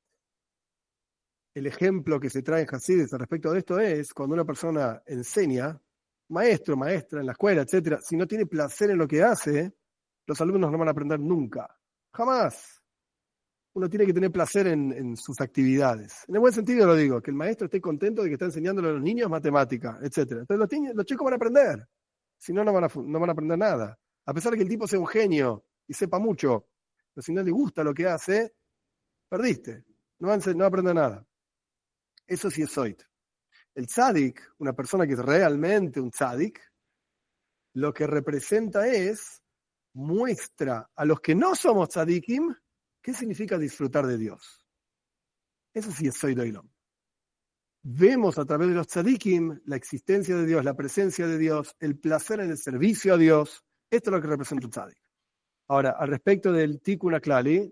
El ejemplo que se trae en Hasides al respecto de esto es cuando una persona enseña, maestro, maestra en la escuela, etcétera, si no tiene placer en lo que hace, los alumnos no van a aprender nunca. Jamás. Uno tiene que tener placer en, en sus actividades. En el buen sentido lo digo, que el maestro esté contento de que está enseñándole a los niños matemática, etcétera. Entonces los, niños, los chicos van a aprender. Si no, no van a, no van a aprender nada. A pesar de que el tipo sea un genio y sepa mucho, pero si no le gusta lo que hace, perdiste. No va a, no va a aprender nada. Eso sí es Zoid. El tzadik, una persona que es realmente un tzadik, lo que representa es, muestra a los que no somos tzadikim, qué significa disfrutar de Dios. Eso sí es Zoid Oilom. Vemos a través de los tzadikim la existencia de Dios, la presencia de Dios, el placer en el servicio a Dios. Esto es lo que representa un tzadik. Ahora, al respecto del Tikkun HaKlali,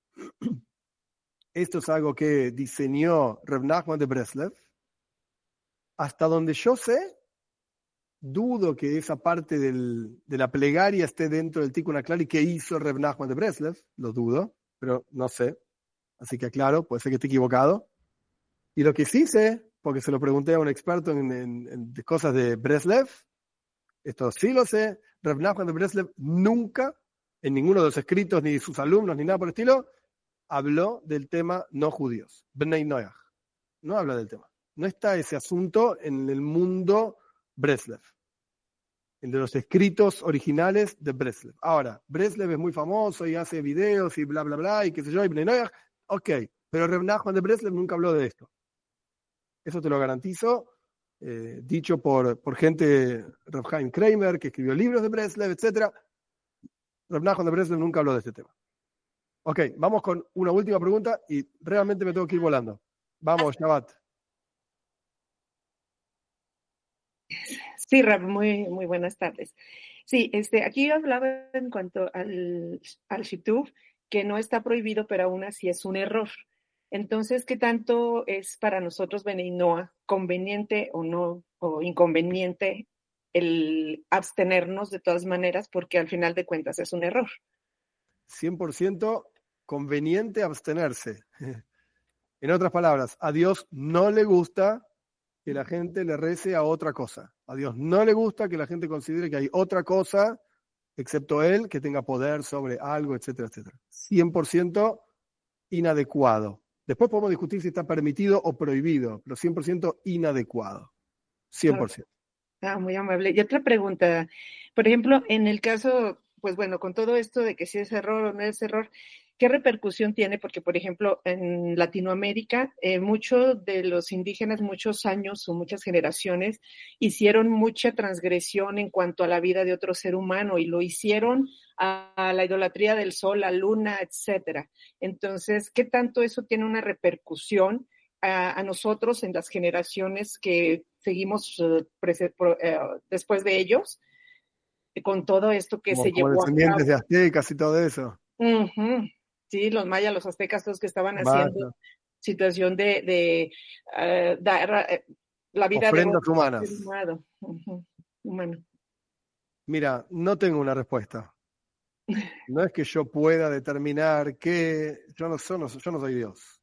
esto es algo que diseñó Reb Nachman de Breslev. Hasta donde yo sé, dudo que esa parte del, de la plegaria esté dentro del Tikkun HaKlali que hizo Reb Nachman de Breslev. Lo dudo, pero no sé. Así que aclaro, puede ser que esté equivocado. Y lo que sí sé, porque se lo pregunté a un experto en, en, en cosas de Breslev, esto sí lo sé, Reb Nachman de Breslev nunca, en ninguno de los escritos, ni de sus alumnos, ni nada por el estilo, habló del tema no judíos. Bnei Noach. No habla del tema. No está ese asunto en el mundo Breslev, el de los escritos originales de Breslev. Ahora, Breslev es muy famoso y hace videos y bla, bla, bla, y qué sé yo, y Bnei Noach, ok, pero Reb Nachman de Breslev nunca habló de esto. Eso te lo garantizo, eh, dicho por, por gente, Reb Chaim Kramer, que escribió libros de Breslev, etcétera. Reb Nachman de Breslev nunca habló de este tema. Ok, vamos con una última pregunta y realmente me tengo que ir volando. Vamos, Shabbat. Sí, Rab, muy, muy buenas tardes. Sí, este, aquí yo hablaba en cuanto al, al Shituf, que no está prohibido, pero aún así es un error. Entonces, ¿qué tanto es para nosotros Bnei Noach conveniente o no, o inconveniente el abstenernos de todas maneras, porque al final de cuentas es un error? cien por ciento conveniente abstenerse. En otras palabras, a Dios no le gusta que la gente le rece a otra cosa. A Dios no le gusta que la gente considere que hay otra cosa, excepto Él, que tenga poder sobre algo, etcétera, etcétera. cien por ciento inadecuado. Después podemos discutir si está permitido o prohibido, pero cien por ciento inadecuado. cien por ciento. Ah, muy amable. Y otra pregunta. Por ejemplo, en el caso, pues bueno, con todo esto de que si es error o no es error, ¿qué repercusión tiene? Porque, por ejemplo, en Latinoamérica, eh, muchos de los indígenas, muchos años o muchas generaciones, hicieron mucha transgresión en cuanto a la vida de otro ser humano y lo hicieron a, a la idolatría del sol, la luna, etcétera. Entonces, ¿qué tanto eso tiene una repercusión a, a nosotros en las generaciones que seguimos uh, prese, pro, uh, después de ellos, con todo esto que como, se como llevó a cabo? Descendientes de aztecas y todo eso. Uh-huh. Sí, los mayas, los aztecas, todos que estaban haciendo Basta. situación de, de uh, dar uh, la vida ofrendas de humanas. Humano. Uh-huh. Humano. Mira, no tengo una respuesta. No es que yo pueda determinar que yo no, yo no, yo no soy Dios.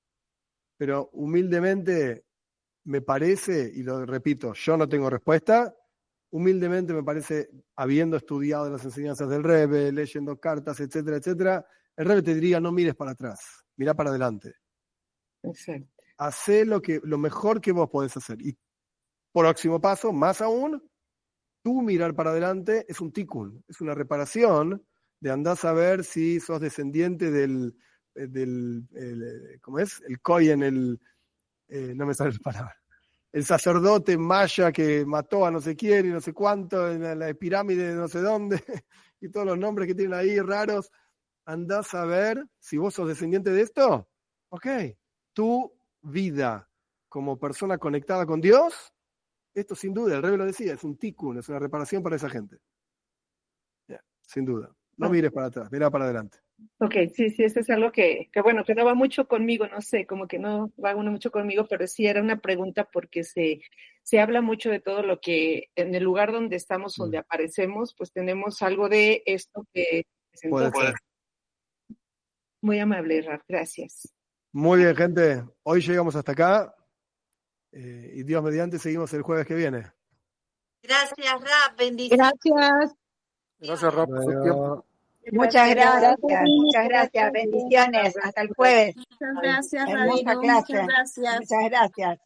Pero humildemente me parece, y lo repito, yo no tengo respuesta, humildemente me parece, habiendo estudiado las enseñanzas del Rebbe, leyendo cartas, etcétera, etcétera, el Rebbe te diría, no mires para atrás, mira para adelante. Exacto. Hacé lo, que, lo mejor que vos podés hacer. Y próximo paso, más aún, tú mirar para adelante es un tikkun, es una reparación de andar a ver si sos descendiente del, del el, ¿cómo es? El Kohen, el, eh, no me sale la palabra, el sacerdote maya que mató a no sé quién y no sé cuánto en la, la pirámide de no sé dónde, y todos los nombres que tienen ahí raros. Andás a ver si vos sos descendiente de esto. Ok, tu vida como persona conectada con Dios, esto sin duda, el Rebbe lo decía, es un tikkun, es una reparación para esa gente. Yeah, sin duda. No mires para atrás, mira para adelante. Ok, sí, sí, eso es algo que, que, bueno, que no va mucho conmigo, no sé, como que no va uno mucho conmigo, pero sí era una pregunta porque se, se habla mucho de todo lo que en el lugar donde estamos, donde mm. aparecemos, pues tenemos algo de esto que puede ser. Muy amable, Raf, gracias. Muy bien, gente, hoy llegamos hasta acá eh, y Dios mediante seguimos el jueves que viene. Gracias, Raf, bendiciones. Gracias. Gracias, Raf, por su tiempo. Muchas gracias, muchas gracias, bendiciones, hasta el jueves. Muchas gracias, Hermosa Rabino, clase. muchas gracias. Muchas gracias.